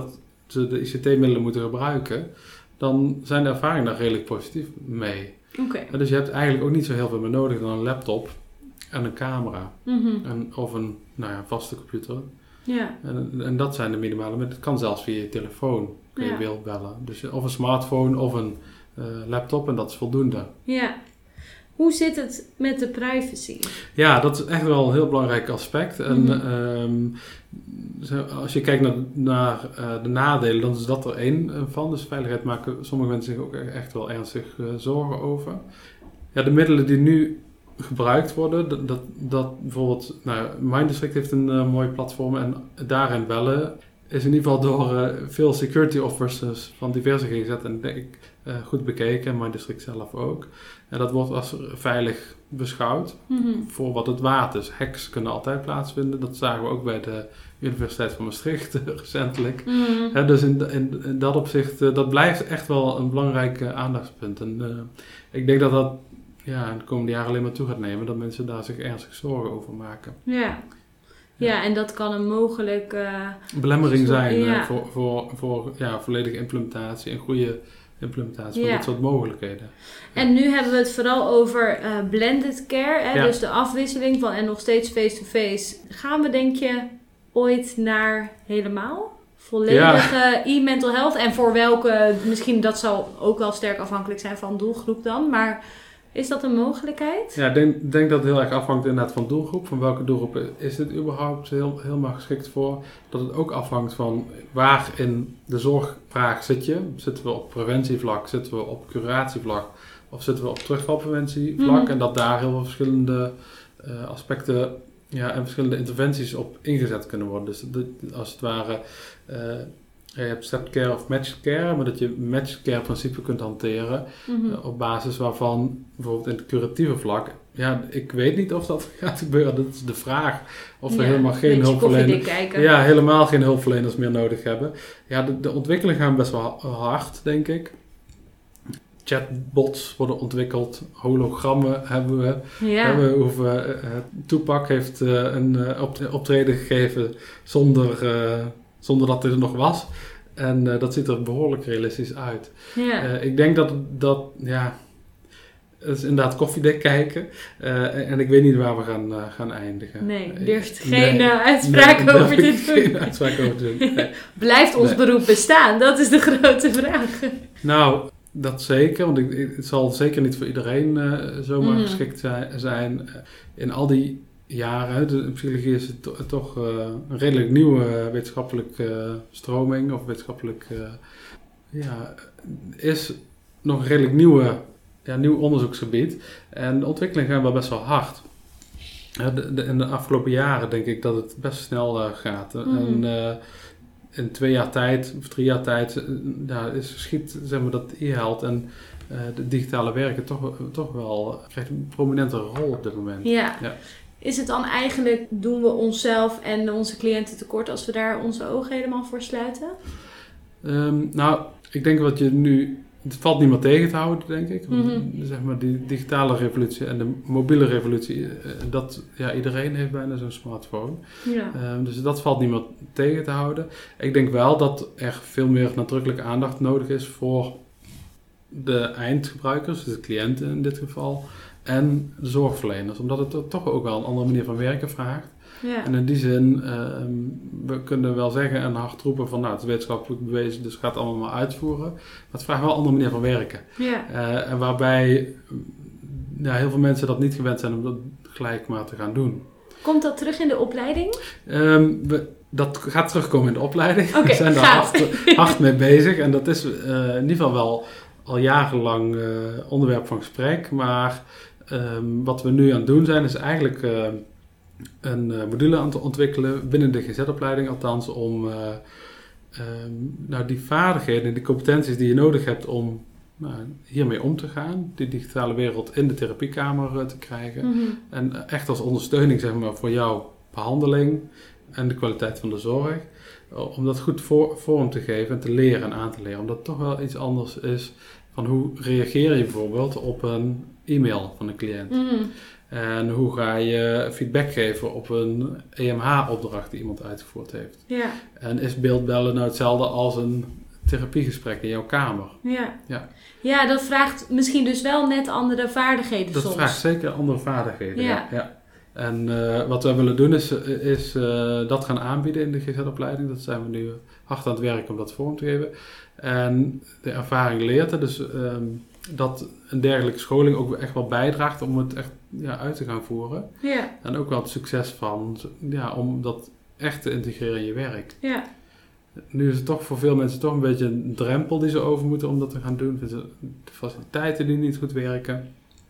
ze de I C T-middelen moeten gebruiken, dan zijn de ervaringen daar redelijk positief mee. Okay. Dus je hebt eigenlijk ook niet zo heel veel meer nodig dan een laptop en een camera. Mm-hmm. En, of een nou ja, vaste computer. Ja. En, en dat zijn de minimale. Het kan zelfs via je telefoon, kun je ja. beeld bellen. Dus of een smartphone of een uh, laptop en dat is voldoende. Ja. Hoe zit het met de privacy? Ja, dat is echt wel een heel belangrijk aspect. En mm-hmm. um, als je kijkt naar, naar uh, de nadelen, dan is dat er één van. Dus veiligheid maken sommige mensen zich ook echt wel ernstig uh, zorgen over. Ja, de middelen die nu gebruikt worden, dat, dat, dat bijvoorbeeld, nou, Mindistrict heeft een uh, mooi platform en daarin bellen is in ieder geval door uh, veel security officers van diverse G Z en denk ik uh, goed bekeken, en Mindistrict zelf ook. En dat wordt als veilig beschouwd mm-hmm. voor wat het waard is. Hacks kunnen altijd plaatsvinden, dat zagen we ook bij de Universiteit van Maastricht recentelijk. Mm-hmm. He, dus in, in, in dat opzicht, uh, dat blijft echt wel een belangrijk uh, aandachtspunt. En uh, ik denk dat dat ja, in de komende jaren alleen maar toe gaat nemen, dat mensen daar zich ernstig zorgen over maken. Ja. Ja, en dat kan een mogelijk Uh, belemmering zijn ja. uh, voor, voor, voor ja, volledige implementatie en goede implementatie ja. van dit soort mogelijkheden. En nu hebben we het vooral over uh, blended care, hè? Ja. Dus de afwisseling van en nog steeds face-to-face. Gaan we denk je ooit naar helemaal volledige ja. e-mental health? En voor welke, misschien dat zal ook wel sterk afhankelijk zijn van doelgroep dan, maar is dat een mogelijkheid? Ja, ik denk, denk dat het heel erg afhangt inderdaad van doelgroep. Van welke doelgroep is dit überhaupt heel, helemaal geschikt voor? Dat het ook afhangt van waar in de zorgvraag zit je. Zitten we op preventievlak, zitten we op curatievlak of zitten we op terugvalpreventievlak? Mm-hmm. En dat daar heel veel verschillende uh, aspecten ja, en verschillende interventies op ingezet kunnen worden. Dus de, als het ware Uh, je hebt step care of matched care, maar dat je matched care principe kunt hanteren mm-hmm. uh, op basis waarvan bijvoorbeeld in het curatieve vlak, ja, ik weet niet of dat gaat gebeuren, dat is de vraag. Of we ja, helemaal geen hulpverleners, ja, helemaal geen hulpverleners meer nodig hebben. Ja, de, de ontwikkelingen gaan best wel hard, denk ik. Chatbots worden ontwikkeld, hologrammen hebben we. Ja. Hebben we hoeven, uh, Tupac heeft uh, een uh, optreden gegeven zonder Uh, zonder dat hij er nog was. En uh, dat ziet er behoorlijk realistisch uit. Ja. Uh, ik denk dat dat, ja, het is inderdaad koffiedik kijken. Uh, en ik weet niet waar we gaan, uh, gaan eindigen. Nee, durft geen nee, uitspraak nee, over te doen. Geen uitspraak over te doen. Nee. Blijft ons nee. beroep bestaan? Dat is de grote vraag. Nou, dat zeker. Want ik, het zal zeker niet voor iedereen uh, zomaar mm. geschikt zijn. Uh, in al die jaren, de psychologie is het to- toch uh, een redelijk nieuwe wetenschappelijke uh, stroming of wetenschappelijk uh, ja, is nog een redelijk nieuwe, ja, nieuw onderzoeksgebied en de ontwikkelingen gaan wel best wel hard. Uh, de, de, in de afgelopen jaren denk ik dat het best snel uh, gaat. Mm. En uh, in twee jaar tijd of drie jaar tijd uh, ja, is geschiet zeg maar dat e-health en uh, de digitale werken toch, toch wel krijgt een prominente rol op dit moment. Ja. ja. Is het dan eigenlijk, doen we onszelf en onze cliënten tekort als we daar onze ogen helemaal voor sluiten? Um, nou, ik denk wat je nu, het valt niet meer tegen te houden, denk ik. Mm-hmm. Zeg maar die digitale revolutie en de mobiele revolutie, dat, ja, iedereen heeft bijna zo'n smartphone. Ja. Um, dus dat valt niet meer tegen te houden. Ik denk wel dat er veel meer nadrukkelijke aandacht nodig is voor de eindgebruikers, dus de cliënten in dit geval, en de zorgverleners, omdat het toch ook wel een andere manier van werken vraagt. Ja. En in die zin, uh, we kunnen wel zeggen en hard roepen van nou, het is wetenschappelijk bewezen, dus ga het allemaal maar uitvoeren. Maar het vraagt wel een andere manier van werken. Ja. Uh, en waarbij ja, heel veel mensen dat niet gewend zijn om dat gelijk maar te gaan doen. Komt dat terug in de opleiding? Um, we, dat gaat terugkomen in de opleiding. Okay, we zijn daar hard, hard mee bezig en dat is uh, in ieder geval wel al jarenlang uh, onderwerp van gesprek, maar Um, wat we nu aan het doen zijn, is eigenlijk uh, een uh, module aan het ontwikkelen, binnen de G Z-opleiding althans, om uh, um, nou, die vaardigheden, die competenties die je nodig hebt om nou, hiermee om te gaan, die digitale wereld in de therapiekamer uh, te krijgen. Mm-hmm. En uh, echt als ondersteuning zeg maar, voor jouw behandeling en de kwaliteit van de zorg, uh, om dat goed voor, vorm te geven en te leren en aan te leren. Omdat het toch wel iets anders is van hoe reageer je bijvoorbeeld op een e-mail van een cliënt. Mm. En hoe ga je feedback geven op een E M H-opdracht die iemand uitgevoerd heeft. Ja. En is beeldbellen nou hetzelfde als een therapiegesprek in jouw kamer? Ja. Ja. Ja, dat vraagt misschien dus wel net andere vaardigheden dat soms. Dat vraagt zeker andere vaardigheden, ja. Ja. ja. En uh, wat wij willen doen is, is uh, dat gaan aanbieden in de G Z-opleiding. Dat zijn we nu hard aan het werk om dat vorm te geven. En de ervaring leert er dus um, dat een dergelijke scholing ook echt wel bijdraagt om het echt ja, uit te gaan voeren. Ja. En ook wel het succes van, ja, om dat echt te integreren in je werk. Ja. Nu is het toch voor veel mensen toch een beetje een drempel die ze over moeten om dat te gaan doen. De faciliteiten die niet goed werken.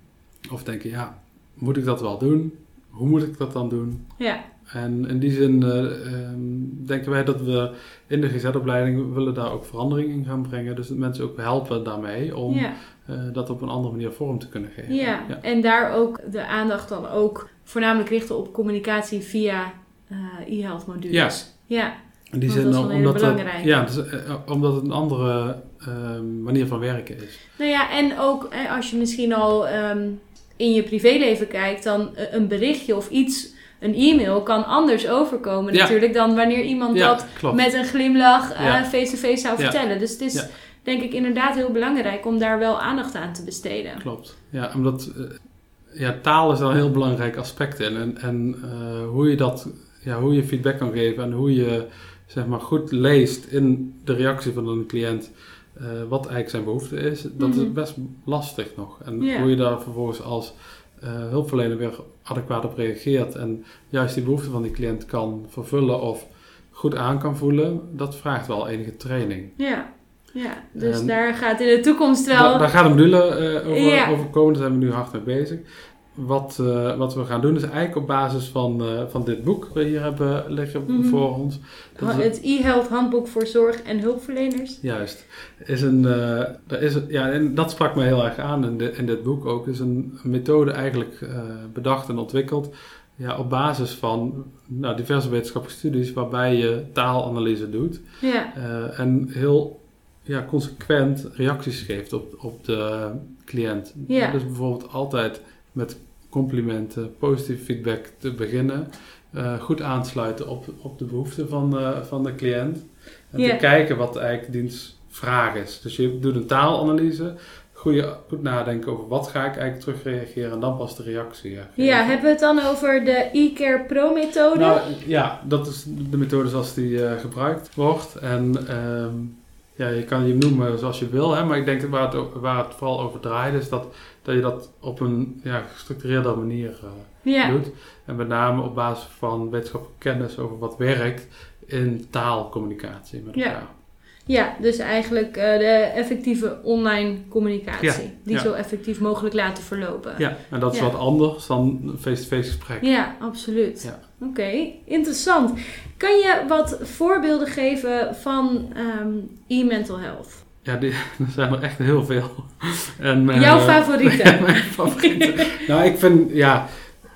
Of denken, ja, moet ik dat wel doen? Hoe moet ik dat dan doen? Ja. En in die zin uh, um, denken wij dat we in de G Z-opleiding willen daar ook verandering in gaan brengen. Dus dat mensen ook helpen daarmee om ja. uh, dat op een andere manier vorm te kunnen geven. Ja. ja, en daar ook de aandacht dan ook voornamelijk richten op communicatie via uh, e-health modules. Ja. ja. In die Want zin, dat is wel omdat, belangrijk. Het, ja, dus, uh, omdat het een andere uh, manier van werken is. Nou ja, en ook eh, als je misschien al um, in je privéleven kijkt, dan uh, een berichtje of iets, een e-mail kan anders overkomen ja. natuurlijk dan wanneer iemand ja, dat klopt. Met een glimlach uh, ja. face-to-face zou ja. vertellen. Dus het is ja. denk ik inderdaad heel belangrijk om daar wel aandacht aan te besteden. Klopt. Ja, omdat uh, ja, taal is daar een heel belangrijk aspect in. En, en uh, hoe je dat, ja, hoe je feedback kan geven en hoe je zeg maar goed leest in de reactie van een cliënt uh, wat eigenlijk zijn behoefte is, dat mm-hmm. is best lastig nog. En yeah. hoe je daar vervolgens als uh, hulpverlener weer adequaat op reageert en juist die behoefte van die cliënt kan vervullen of goed aan kan voelen, dat vraagt wel enige training. Ja, ja. Dus en daar gaat in de toekomst wel... Da- daar gaat een module uh, over, yeah. over komen, daar zijn we nu hard mee bezig. Wat, uh, wat we gaan doen is eigenlijk op basis van, uh, van dit boek wat we hier hebben liggen mm-hmm. voor ons. Dat is het e-health handboek voor zorg- en hulpverleners. Juist. Is een, uh, er is een, ja, en dat sprak mij heel erg aan in, de, in dit boek ook. Is een methode eigenlijk uh, bedacht en ontwikkeld ja, op basis van nou, diverse wetenschappelijke studies waarbij je taalanalyse doet. Ja. Uh, en heel ja, consequent reacties geeft op, op de cliënt. Ja. Dus bijvoorbeeld altijd met complimenten, positieve feedback te beginnen. Uh, goed aansluiten op, op de behoeften van, uh, van de cliënt. En yeah. te kijken wat eigenlijk dienstvraag is. Dus je doet een taalanalyse. Goeie, goed nadenken over wat ga ik eigenlijk terug reageren. En dan pas de reactie. Ja, ja hebben we het dan over de e-care pro methode? Nou, ja, dat is de methode zoals die uh, gebruikt wordt. En um, ja, je kan je noemen zoals je wil. Hè, maar ik denk dat waar het, waar het vooral over draait is dat... dat je dat op een ja, gestructureerde manier uh, ja. doet. En met name op basis van wetenschappelijke kennis over wat werkt in taalcommunicatie met elkaar. Ja, ja dus eigenlijk uh, de effectieve online communicatie. Ja. Die ja. zo effectief mogelijk laten verlopen. Ja, en dat is ja. wat anders dan face-to-face gesprek. Ja, absoluut. Ja. Oké, okay, interessant. Kan je wat voorbeelden geven van um, e-mental health? Ja, die, er zijn er echt heel veel. En, uh, Jouw favorieten? Ja, mijn favorieten. Nou, ik vind, ja,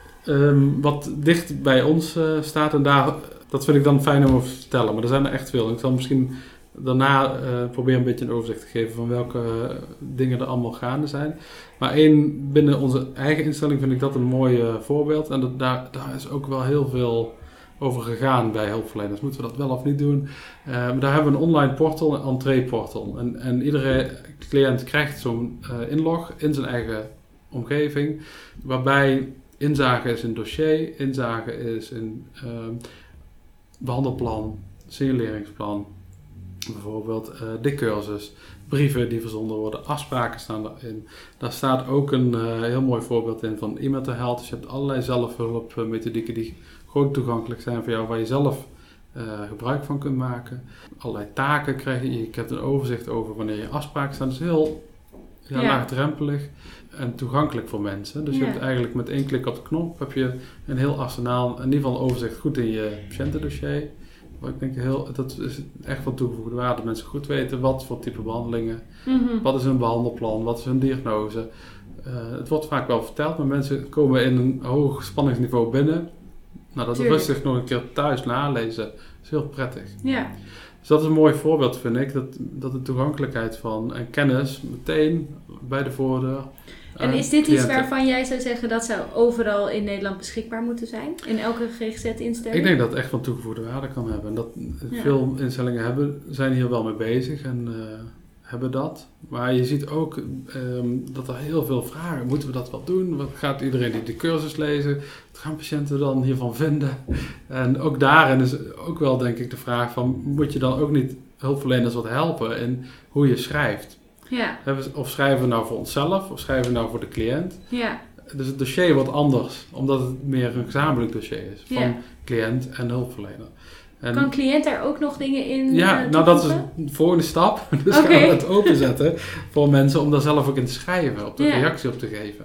um, wat dicht bij ons uh, staat en daar, dat vind ik dan fijn om over te vertellen. Maar er zijn er echt veel. Ik zal misschien daarna uh, proberen een beetje een overzicht te geven van welke uh, dingen er allemaal gaande zijn. Maar één, binnen onze eigen instelling vind ik dat een mooi uh, voorbeeld. En dat, daar, daar is ook wel heel veel over gegaan bij hulpverleners. Moeten we dat wel of niet doen? Uh, maar daar hebben we een online portal, een entree-portal. En, en iedere cliënt krijgt zo'n uh, inlog in zijn eigen omgeving, waarbij inzage is in dossier, inzage is in uh, behandelplan, signaleringsplan, bijvoorbeeld uh, de cursus, brieven die verzonden worden, afspraken staan erin. Daar staat ook een uh, heel mooi voorbeeld in van e-mental health. Dus je hebt allerlei zelfhulpmethodieken die gewoon toegankelijk zijn voor jou, waar je zelf uh, gebruik van kunt maken. Allerlei taken krijg je. Je hebt een overzicht over wanneer je afspraken staan. Dus heel ja, ja. laagdrempelig en toegankelijk voor mensen. Dus ja. je hebt eigenlijk met één klik op de knop heb je een heel arsenaal, in ieder geval een overzicht goed in je patiëntendossier. Maar ik denk heel, dat is echt van toegevoegde waarde. Dat mensen goed weten wat voor type behandelingen, mm-hmm. wat is hun behandelplan, wat is hun diagnose. Uh, het wordt vaak wel verteld, maar mensen komen in een hoog spanningsniveau binnen. Nou, dat Tuurlijk. rustig nog een keer thuis nalezen, is heel prettig. Ja. Dus dat is een mooi voorbeeld, vind ik. Dat, dat de toegankelijkheid van en kennis meteen bij de voordeur. En is dit iets waarvan jij zou zeggen dat zou overal in Nederland beschikbaar moeten zijn? In elke G G Z-instelling? Ik denk dat het echt van toegevoegde waarde kan hebben. En dat ja. veel instellingen hebben, zijn hier wel mee bezig en uh, hebben dat. Maar je ziet ook um, dat er heel veel vragen. Moeten we dat wel doen? Wat gaat iedereen die de cursus lezen? Wat gaan patiënten dan hiervan vinden? En ook daarin is ook wel denk ik de vraag van, moet je dan ook niet hulpverleners wat helpen in hoe je schrijft? Ja. Of schrijven we nou voor onszelf, of schrijven we nou voor de cliënt. Ja. Dus het dossier wordt anders, omdat het meer een gezamenlijk dossier is van ja. cliënt en hulpverlener. En kan cliënt daar ook nog dingen in Ja, uh, nou dat is de volgende stap. Dus okay. gaan we het openzetten voor mensen om daar zelf ook in te schrijven, op de ja. reactie op te geven.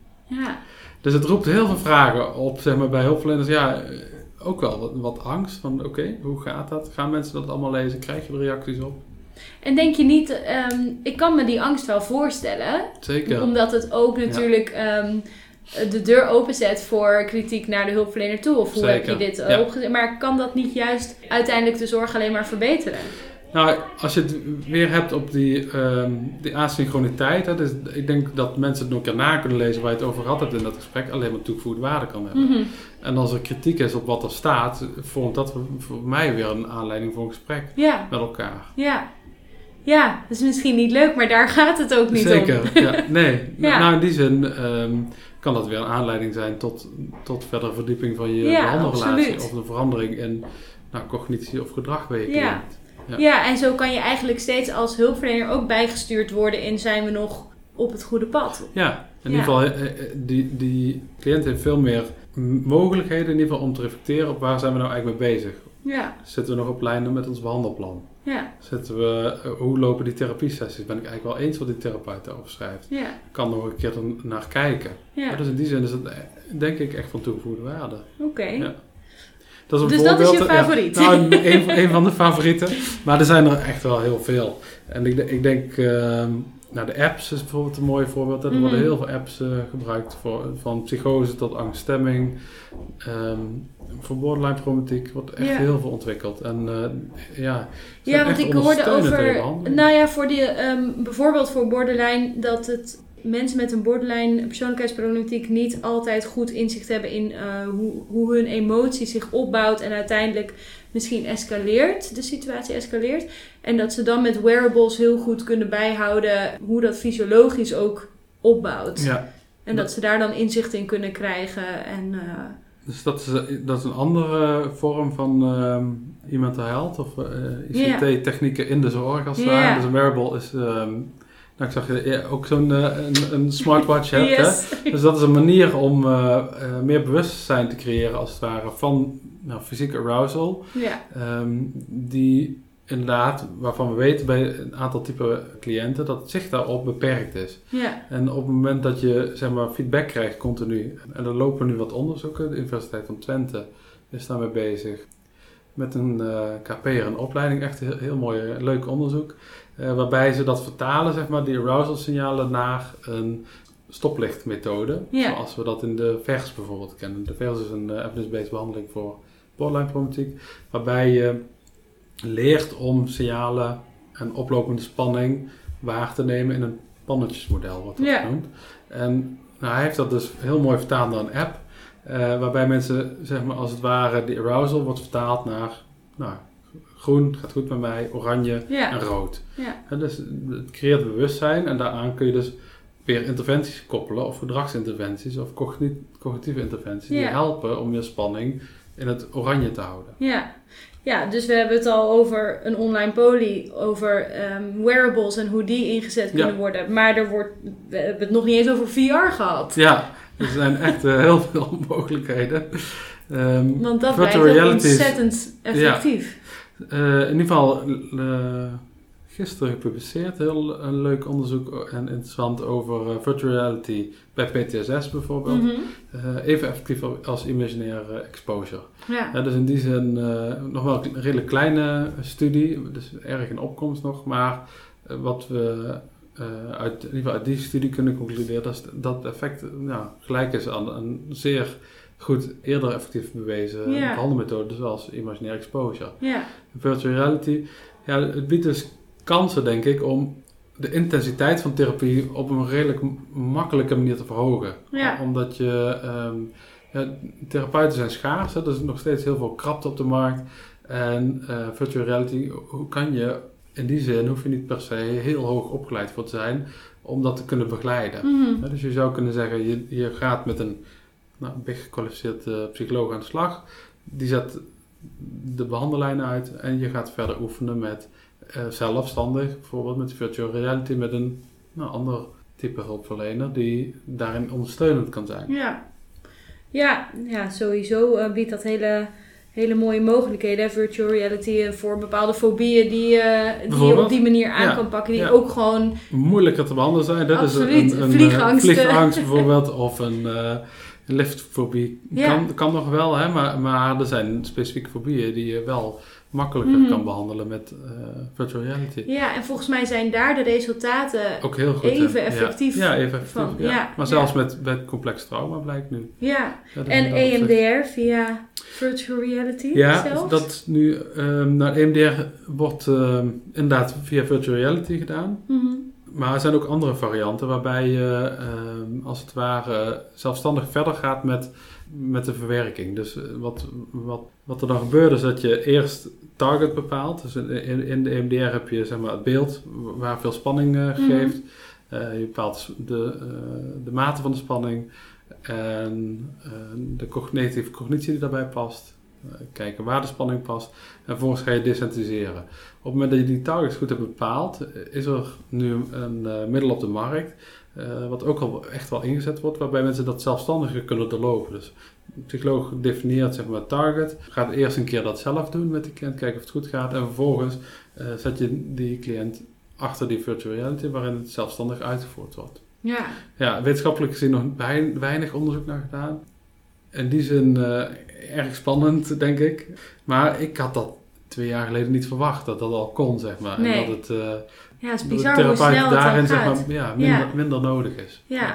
Ja. Dus het roept heel veel vragen op, zeg maar, bij hulpverleners. Ja, ook wel wat, wat angst van oké, okay, hoe gaat dat? Gaan mensen dat allemaal lezen? Krijg je er reacties op? En denk je niet, um, ik kan me die angst wel voorstellen. Zeker. Omdat het ook natuurlijk ja. um, de deur openzet voor kritiek naar de hulpverlener toe. Of hoe Zeker. heb je dit uh, ja. opgezet? Maar kan dat niet juist uiteindelijk de zorg alleen maar verbeteren? Nou, als je het weer hebt op die, um, die asynchroniteit. Hè, dus ik denk dat mensen het nog een keer na kunnen lezen waar je het over gehad hebt in dat gesprek. Alleen maar toegevoegde waarde kan hebben. Mm-hmm. En als er kritiek is op wat er staat, vormt dat voor mij weer een aanleiding voor een gesprek ja. met elkaar. Ja. Ja, dat is misschien niet leuk, maar daar gaat het ook niet Zeker, om. Zeker, ja. Nee. ja. Nou, in die zin um, kan dat weer een aanleiding zijn tot, tot verdere verdieping van je ja, behandelrelatie. Of een verandering in nou, cognitie of gedrag bij je ja. cliënt. Ja. ja, en zo kan je eigenlijk steeds als hulpverlener ook bijgestuurd worden in zijn we nog op het goede pad. Ja, in ja. ieder geval, die, die cliënt heeft veel meer mogelijkheden in ieder geval om te reflecteren op waar zijn we nou eigenlijk mee bezig. Ja. Zitten we nog op lijnen met ons behandelplan? Ja. Zitten we, hoe lopen die therapiesessies? Ben ik eigenlijk wel eens wat die therapeut daarover schrijft. Ja. Ik kan nog een keer naar kijken. Ja. Dus in die zin is het denk ik echt van toegevoegde waarde. Oké. Okay. Ja. Dat is een dus voorbeeld. Dat is je favoriet? Ja, nou, een, een van de favorieten. Maar er zijn er echt wel heel veel. En ik, ik denk, uh, nou de apps is bijvoorbeeld een mooi voorbeeld. Er mm-hmm. worden heel veel apps uh, gebruikt voor, van psychose tot angststemming. Um, voor borderline problematiek wordt echt ja. heel veel ontwikkeld. En uh, ja, ja, want ik hoorde over, nou ja, voor die, um, bijvoorbeeld voor borderline, dat het mensen met een borderline persoonlijkheidsproblematiek niet altijd goed inzicht hebben in uh, hoe, hoe hun emotie zich opbouwt en uiteindelijk misschien escaleert, de situatie escaleert. En dat ze dan met wearables heel goed kunnen bijhouden hoe dat fysiologisch ook opbouwt. Ja. En dat ze daar dan inzicht in kunnen krijgen en... Uh, Dus dat is, dat is een andere vorm van um, e-mental health of uh, I C T-technieken yeah. in de zorg als het yeah. ware. Dus een wearable is, um, nou ik zag je ja, ook zo'n uh, een, een smartwatch hebt. Yes. Hè? Dus dat is een manier om uh, uh, meer bewustzijn te creëren als het ware van nou, fysieke arousal. Yeah. Um, die inderdaad, waarvan we weten bij een aantal type cliënten dat het zicht daarop beperkt is. Ja. En op het moment dat je zeg maar, feedback krijgt continu, en er lopen nu wat onderzoeken, de Universiteit van Twente is daarmee bezig, met een uh, K P'er, een opleiding, echt heel, heel mooi, leuk onderzoek, uh, waarbij ze dat vertalen, zeg maar, die arousal signalen naar een stoplichtmethode, ja. zoals we dat in de V E R S bijvoorbeeld kennen. De V E R S is een uh, evidence-based behandeling voor borderline problematiek, waarbij je leert om signalen en oplopende spanning waar te nemen in een pannetjesmodel, wordt dat ja. genoemd. En nou, hij heeft dat dus heel mooi vertaald naar een app, uh, waarbij mensen, zeg maar, als het ware, die arousal wordt vertaald naar, nou, groen gaat goed met mij, oranje ja. en rood. Ja. En dus het creëert bewustzijn en daaraan kun je dus weer interventies koppelen, of gedragsinterventies, of cognitieve interventies, ja. die helpen om je spanning in het oranje te houden. Ja. Ja, dus we hebben het al over een online poli, over um, wearables en hoe die ingezet kunnen ja. worden. Maar er wordt, we hebben het nog niet eens over V R gehad. Ja, er zijn echt uh, heel veel mogelijkheden. Um, Want dat lijkt ook ontzettend effectief. Ja. Uh, in ieder geval, uh, gisteren gepubliceerd, heel een leuk onderzoek en interessant over uh, virtual reality bij P T S S bijvoorbeeld. Mm-hmm. Uh, even effectief als imaginaire exposure. Ja. Uh, dus in die zin uh, nog wel een redelijk kleine studie, dus erg in opkomst nog, maar uh, wat we uh, uit, in ieder geval uit die studie kunnen concluderen, dat, dat het effect nou, gelijk is aan een zeer goed eerder effectief bewezen ja. behandelmethoden zoals imaginaire exposure. Ja. Virtual reality, ja, het biedt dus kansen denk ik om de intensiteit van therapie op een redelijk makkelijke manier te verhogen. Ja. Omdat je, um, ja, therapeuten zijn schaars, hè, er is nog steeds heel veel krapte op de markt. En uh, virtual reality, hoe kan je, in die zin hoef je niet per se heel hoog opgeleid voor te zijn om dat te kunnen begeleiden. Mm-hmm. Ja, dus je zou kunnen zeggen, je, je gaat met een nou, big gekwalificeerd uh, psycholoog aan de slag. Die zet de behandellijnen uit en je gaat verder oefenen met uh, zelfstandig, bijvoorbeeld met virtual reality, met een nou, ander type hulpverlener die daarin ondersteunend kan zijn. Ja, ja, ja sowieso uh, biedt dat hele, hele mooie mogelijkheden, hè? Virtual reality voor bepaalde fobieën die, uh, die je op die manier aan ja, kan pakken, die ja. ook gewoon moeilijker te behandelen zijn. Dat absoluut, is een, een vliegangst, vliegangst bijvoorbeeld of een uh, liftfobie. Ja. Kan, kan nog wel, hè, maar, maar er zijn specifieke fobieën die je wel makkelijker mm-hmm. kan behandelen met uh, virtual reality. Ja, en volgens mij zijn daar de resultaten ook heel goed, even hè? effectief. Ja, ja even effectief. Van, ja. ja, maar zelfs ja. met, met complex trauma blijkt nu. Ja, ja en E M D R via virtual reality ja, zelfs? dat nu, um, nou, E M D R wordt um, inderdaad via virtual reality gedaan. Mm-hmm. Maar er zijn ook andere varianten waarbij je um, als het ware zelfstandig verder gaat met, met de verwerking. Dus wat, wat, wat er dan gebeurt is dat je eerst target bepaalt. Dus in, in de E M D R heb je zeg maar, het beeld waar veel spanning uh, geeft. Mm-hmm. Uh, je bepaalt de, uh, de mate van de spanning en uh, de cognitieve cognitie die daarbij past. Uh, kijken waar de spanning past. En vervolgens ga je desensitizeren. Op het moment dat je die targets goed hebt bepaald, is er nu een uh, middel op de markt, uh, wat ook al echt wel ingezet wordt, waarbij mensen dat zelfstandiger kunnen doorlopen. Dus de psycholoog definieert zeg maar het target, gaat eerst een keer dat zelf doen met de cliënt, kijken of het goed gaat, en vervolgens uh, zet je die cliënt achter die virtual reality, waarin het zelfstandig uitgevoerd wordt. Ja. Ja, wetenschappelijk gezien nog weinig onderzoek naar gedaan. In die zin uh, erg spannend, denk ik. Maar ik had dat twee jaar geleden niet verwacht, dat dat al kon, zeg maar. Nee. En dat het, uh, ja, het is dat bizar de hoe therapeut snel daarin het dan zeg gaat. maar, ja, minder, Ja. minder nodig is. Ja,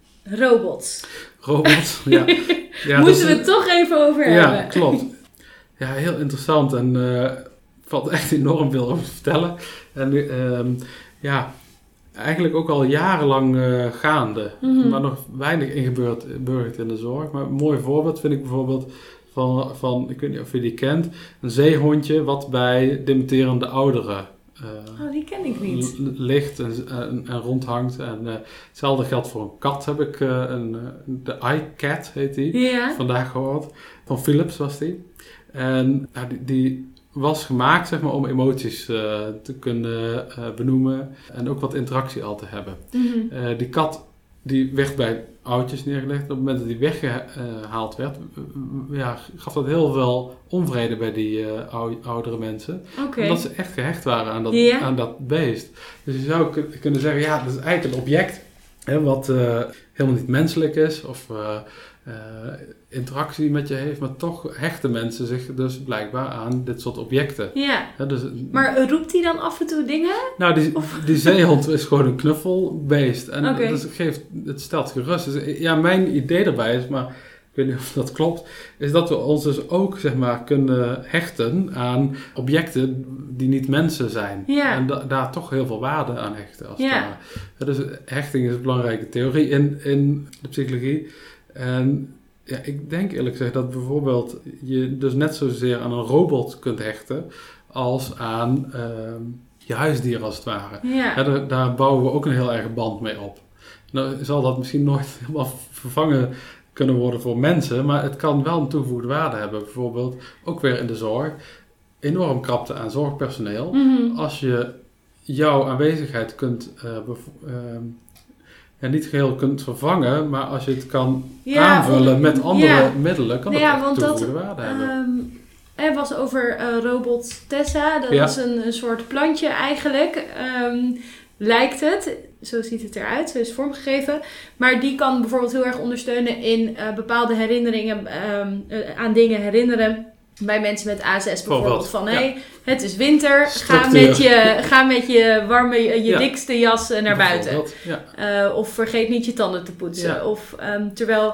robots. Robots, ja. ja Moeten we is, het toch even over ja, hebben. klopt. Ja, heel interessant en uh, valt echt enorm veel over te vertellen. En uh, ja, eigenlijk ook al jarenlang uh, gaande, Mm-hmm. maar nog weinig ingeburgerd in de zorg. Maar een mooi voorbeeld vind ik bijvoorbeeld van, van, ik weet niet of je die kent, een zeehondje wat bij dementerende ouderen uh, oh, die ken ik niet. l- ligt en, en, en rondhangt. En uh, hetzelfde geldt voor een kat, heb ik, uh, een, de iCat heet die, Ja. vandaag gehoord. Van Philips was die. En uh, die, die was gemaakt zeg maar, om emoties uh, te kunnen uh, benoemen en ook wat interactie al te hebben. Mm-hmm. Uh, die kat die werd bij oudjes neergelegd. Op het moment dat die weggehaald werd, uh, ja, gaf dat heel veel onvrede bij die uh, ou- oudere mensen. Okay. Omdat ze echt gehecht waren aan dat, Ja. aan dat beest. Dus je zou k- kunnen zeggen, ja, dat is eigenlijk een object hè, wat uh, helemaal niet menselijk is of uh, uh, interactie met je heeft, maar toch hechten mensen zich dus blijkbaar aan dit soort objecten. Ja. Ja, dus, Maar roept hij dan af en toe dingen? nou, die, die zeehond is gewoon een knuffelbeest. En Okay. dus het, geeft, het stelt gerust. Dus, ja, mijn idee daarbij is, maar ik weet niet of dat klopt, is dat we ons dus ook zeg maar, kunnen hechten aan objecten die niet mensen zijn. Ja. En da- daar toch heel veel waarde aan hechten. Als Ja. het ware. Dus hechting is een belangrijke theorie in, in de psychologie. En ja, ik denk eerlijk gezegd dat bijvoorbeeld je dus net zozeer aan een robot kunt hechten als aan uh, je huisdier als het ware. Ja. Ja, daar, daar bouwen we ook een heel erg band mee op. Nou zal dat misschien nooit helemaal vervangen kunnen worden voor mensen, maar het kan wel een toegevoegde waarde hebben. Bijvoorbeeld ook weer in de zorg. Enorm krapte aan zorgpersoneel. Mm-hmm. Als je jouw aanwezigheid kunt uh, bev- uh, ja, niet geheel kunt vervangen, maar als je het kan Ja, aanvullen om- met andere ja. middelen, kan Nou dat ja, echt want dat, toegevoegde waarde hebben. Um, er was over uh, robot Tessa. Dat Ja. is een, een soort plantje eigenlijk. Um, lijkt het. Zo ziet het eruit. Zo is het vormgegeven. Maar die kan bijvoorbeeld heel erg ondersteunen in uh, bepaalde herinneringen. Um, uh, aan dingen herinneren. Bij mensen met A S S bijvoorbeeld. Van hé, ja. hey, het is winter. Ga Structuur. met, je, ga met je warme, je Ja. dikste jas uh, naar buiten. Bijvoorbeeld, ja. Uh, of vergeet niet je tanden te poetsen. Ja. Of, um, terwijl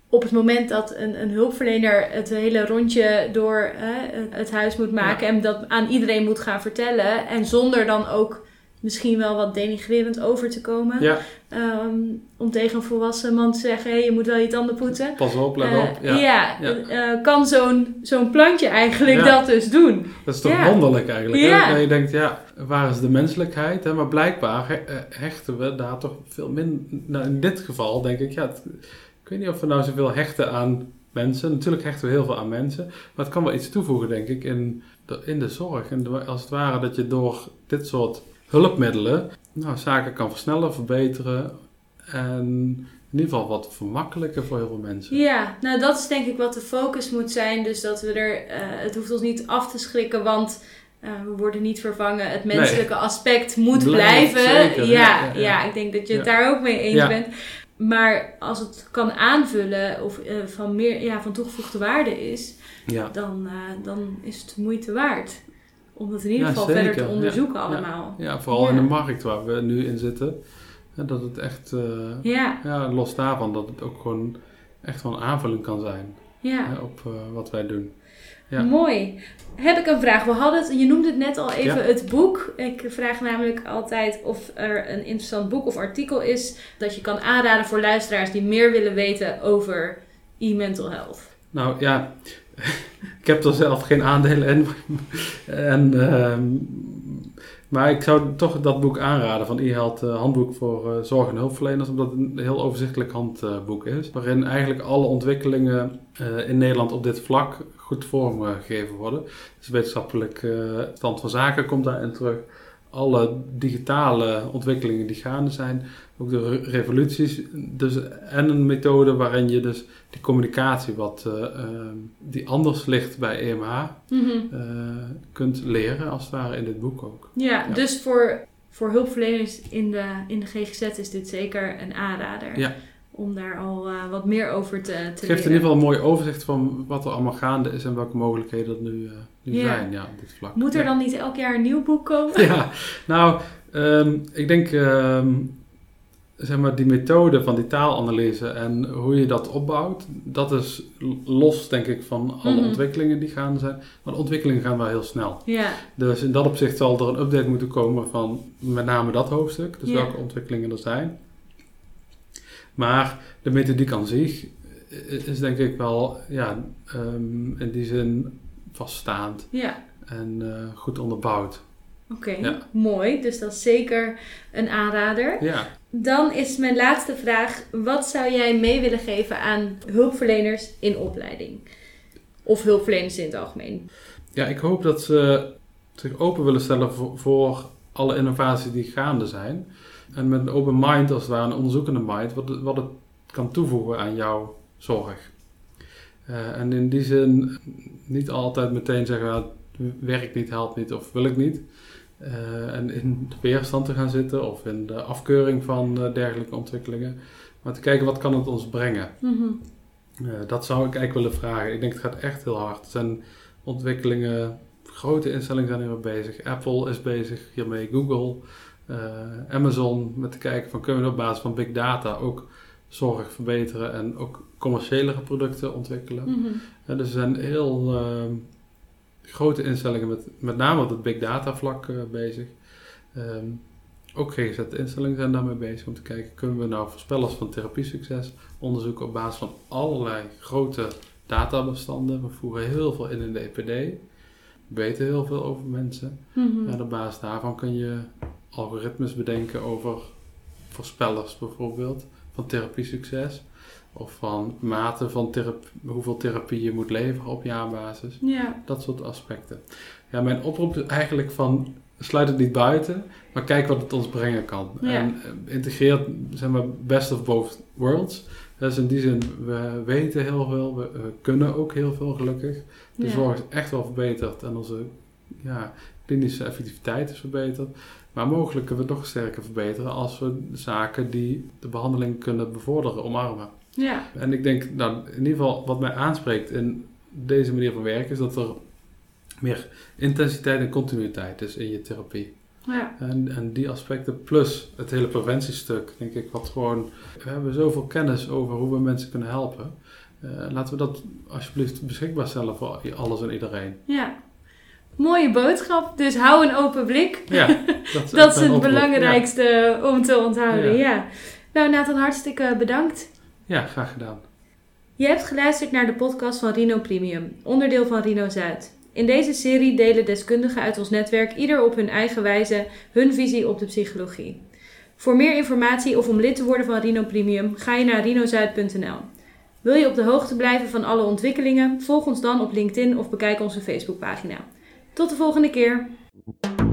op het moment dat een, een hulpverlener het hele rondje door uh, het huis moet maken... Ja. En dat aan iedereen moet gaan vertellen. En zonder dan ook misschien wel wat denigrerend over te komen. Ja. Um, om tegen een volwassen man te zeggen... Hey, je moet wel je tanden poetsen. Pas op, let uh, op. Ja, ja, ja. Uh, kan zo'n, zo'n plantje eigenlijk ja. dat dus doen. Dat is toch ja. wonderlijk eigenlijk. Ja. En je denkt, ja, waar is de menselijkheid? Hè? Maar blijkbaar hechten we daar toch veel minder... Nou, in dit geval denk ik, ja... Het, ik weet niet of we nou zoveel hechten aan mensen. Natuurlijk hechten we heel veel aan mensen. Maar het kan wel iets toevoegen, denk ik, in de, in de zorg. En de, als het ware dat je door dit soort hulpmiddelen nou, zaken kan versnellen, verbeteren. En in ieder geval wat vermakkelijker voor heel veel mensen. Ja, nou dat is denk ik wat de focus moet zijn. Dus dat we er, uh, het hoeft ons niet af te schrikken, want uh, we worden niet vervangen. Het menselijke nee. aspect moet Blijf, blijven. Zeker, ja, ja, ja, ja. ja, ik denk dat je het ja. daar ook mee eens ja. bent. Maar als het kan aanvullen of uh, van, meer, ja, van toegevoegde waarde is, ja. dan, uh, dan is het moeite waard. Om het in ieder ja, geval zeker. verder te onderzoeken ja. allemaal. Ja, ja vooral ja. in de markt waar we nu in zitten. Ja, dat het echt, uh, ja. Ja, los daarvan, dat het ook gewoon echt wel een aanvulling kan zijn ja. Ja, op uh, wat wij doen. Ja. Mooi. Heb ik een vraag. We hadden het, je noemde het net al even ja. het boek. Ik vraag namelijk altijd of er een interessant boek of artikel is dat je kan aanraden voor luisteraars die meer willen weten over e-mental health. Nou ja, ik heb er zelf geen aandelen in. en, uh, maar ik zou toch dat boek aanraden van e-health, uh, handboek voor uh, zorg- en hulpverleners, omdat het een heel overzichtelijk handboek is. Waarin eigenlijk alle ontwikkelingen uh, in Nederland op dit vlak goed vormgegeven worden. Dus wetenschappelijk uh, stand van zaken komt daarin terug. Alle digitale ontwikkelingen die gaande zijn. Ook de re- revoluties. Dus, en een methode waarin je dus die communicatie wat uh, uh, die anders ligt bij E M H mm-hmm. uh, kunt leren als het ware in dit boek ook. Ja, ja. Dus voor, voor hulpverleners in de, in de G G Z is dit zeker een aanrader. Ja. Om daar al uh, wat meer over te, te leren. Het geeft in ieder geval een mooi overzicht van wat er allemaal gaande is en welke mogelijkheden er nu, uh, nu ja. zijn ja, op dit vlak. Moet er ja. dan niet elk jaar een nieuw boek komen? Ja, nou, um, ik denk, um, zeg maar, die methode van die taalanalyse en hoe je dat opbouwt, dat is los, denk ik, van alle mm-hmm. ontwikkelingen die gaande zijn. Maar de ontwikkelingen gaan wel heel snel. Ja. Dus in dat opzicht zal er een update moeten komen van met name dat hoofdstuk. Dus ja. welke ontwikkelingen er zijn. Maar de methodiek aan zich is denk ik wel ja, um, in die zin vaststaand ja. en uh, goed onderbouwd. Oké, okay, ja. mooi. Dus dat is zeker een aanrader. Ja. Dan is mijn laatste vraag. Wat zou jij mee willen geven aan hulpverleners in opleiding? Of hulpverleners in het algemeen? Ja, ik hoop dat ze zich open willen stellen voor, voor alle innovaties die gaande zijn. En met een open mind, als het ware, een onderzoekende mind, wat, wat het kan toevoegen aan jouw zorg. Uh, en in die zin niet altijd meteen zeggen, nou, werkt niet, helpt niet of wil ik niet. Uh, en in de weerstand te gaan zitten of in de afkeuring van uh, dergelijke ontwikkelingen. Maar te kijken, wat kan het ons brengen? Mm-hmm. Uh, dat zou ik eigenlijk willen vragen. Ik denk, het gaat echt heel hard. Er zijn ontwikkelingen, grote instellingen zijn hiermee bezig. Apple is bezig hiermee, Google... Uh, Amazon met te kijken van kunnen we op basis van big data ook zorg verbeteren en ook commerciëlere producten ontwikkelen. Mm-hmm. Uh, dus er zijn heel uh, grote instellingen met, met name op het big data vlak uh, bezig. Um, ook G G Z-instellingen zijn daarmee bezig om te kijken, kunnen we nou voorspellers van therapiesucces onderzoeken op basis van allerlei grote databestanden. We voeren heel veel in in de E P D. We weten heel veel over mensen. Mm-hmm. En op basis daarvan kun je algoritmes bedenken over voorspellers bijvoorbeeld van therapiesucces of van mate van therapie, hoeveel therapie je moet leveren op jaarbasis. Ja. Dat soort aspecten. Ja, mijn oproep is eigenlijk van sluit het niet buiten, maar kijk wat het ons brengen kan. Ja. En uh, integreer, zeg maar, best of both worlds. Dus in die zin, we weten heel veel, we, we kunnen ook heel veel gelukkig. De ja. zorg is echt wel verbeterd en onze ja, klinische effectiviteit is verbeterd. Maar mogelijk kunnen we het nog sterker verbeteren als we zaken die de behandeling kunnen bevorderen omarmen. Ja. En ik denk, nou, in ieder geval wat mij aanspreekt in deze manier van werken is dat er meer intensiteit en continuïteit is in je therapie. Ja. En, en die aspecten plus het hele preventiestuk, denk ik, wat gewoon... We hebben zoveel kennis over hoe we mensen kunnen helpen. Uh, laten we dat alsjeblieft beschikbaar stellen voor alles en iedereen. Ja. Mooie boodschap. Dus hou een open blik. Ja, dat, dat is het oproep. belangrijkste ja. om te onthouden. Ja. Ja. Nou, Nathan, hartstikke bedankt. Ja, graag gedaan. Je hebt geluisterd naar de podcast van Rhino Premium, onderdeel van Rhino Zuid. In deze serie delen deskundigen uit ons netwerk ieder op hun eigen wijze hun visie op de psychologie. Voor meer informatie of om lid te worden van Rhino Premium ga je naar rhino zuid punt n l. Wil je op de hoogte blijven van alle ontwikkelingen? Volg ons dan op LinkedIn of bekijk onze Facebookpagina. Tot de volgende keer!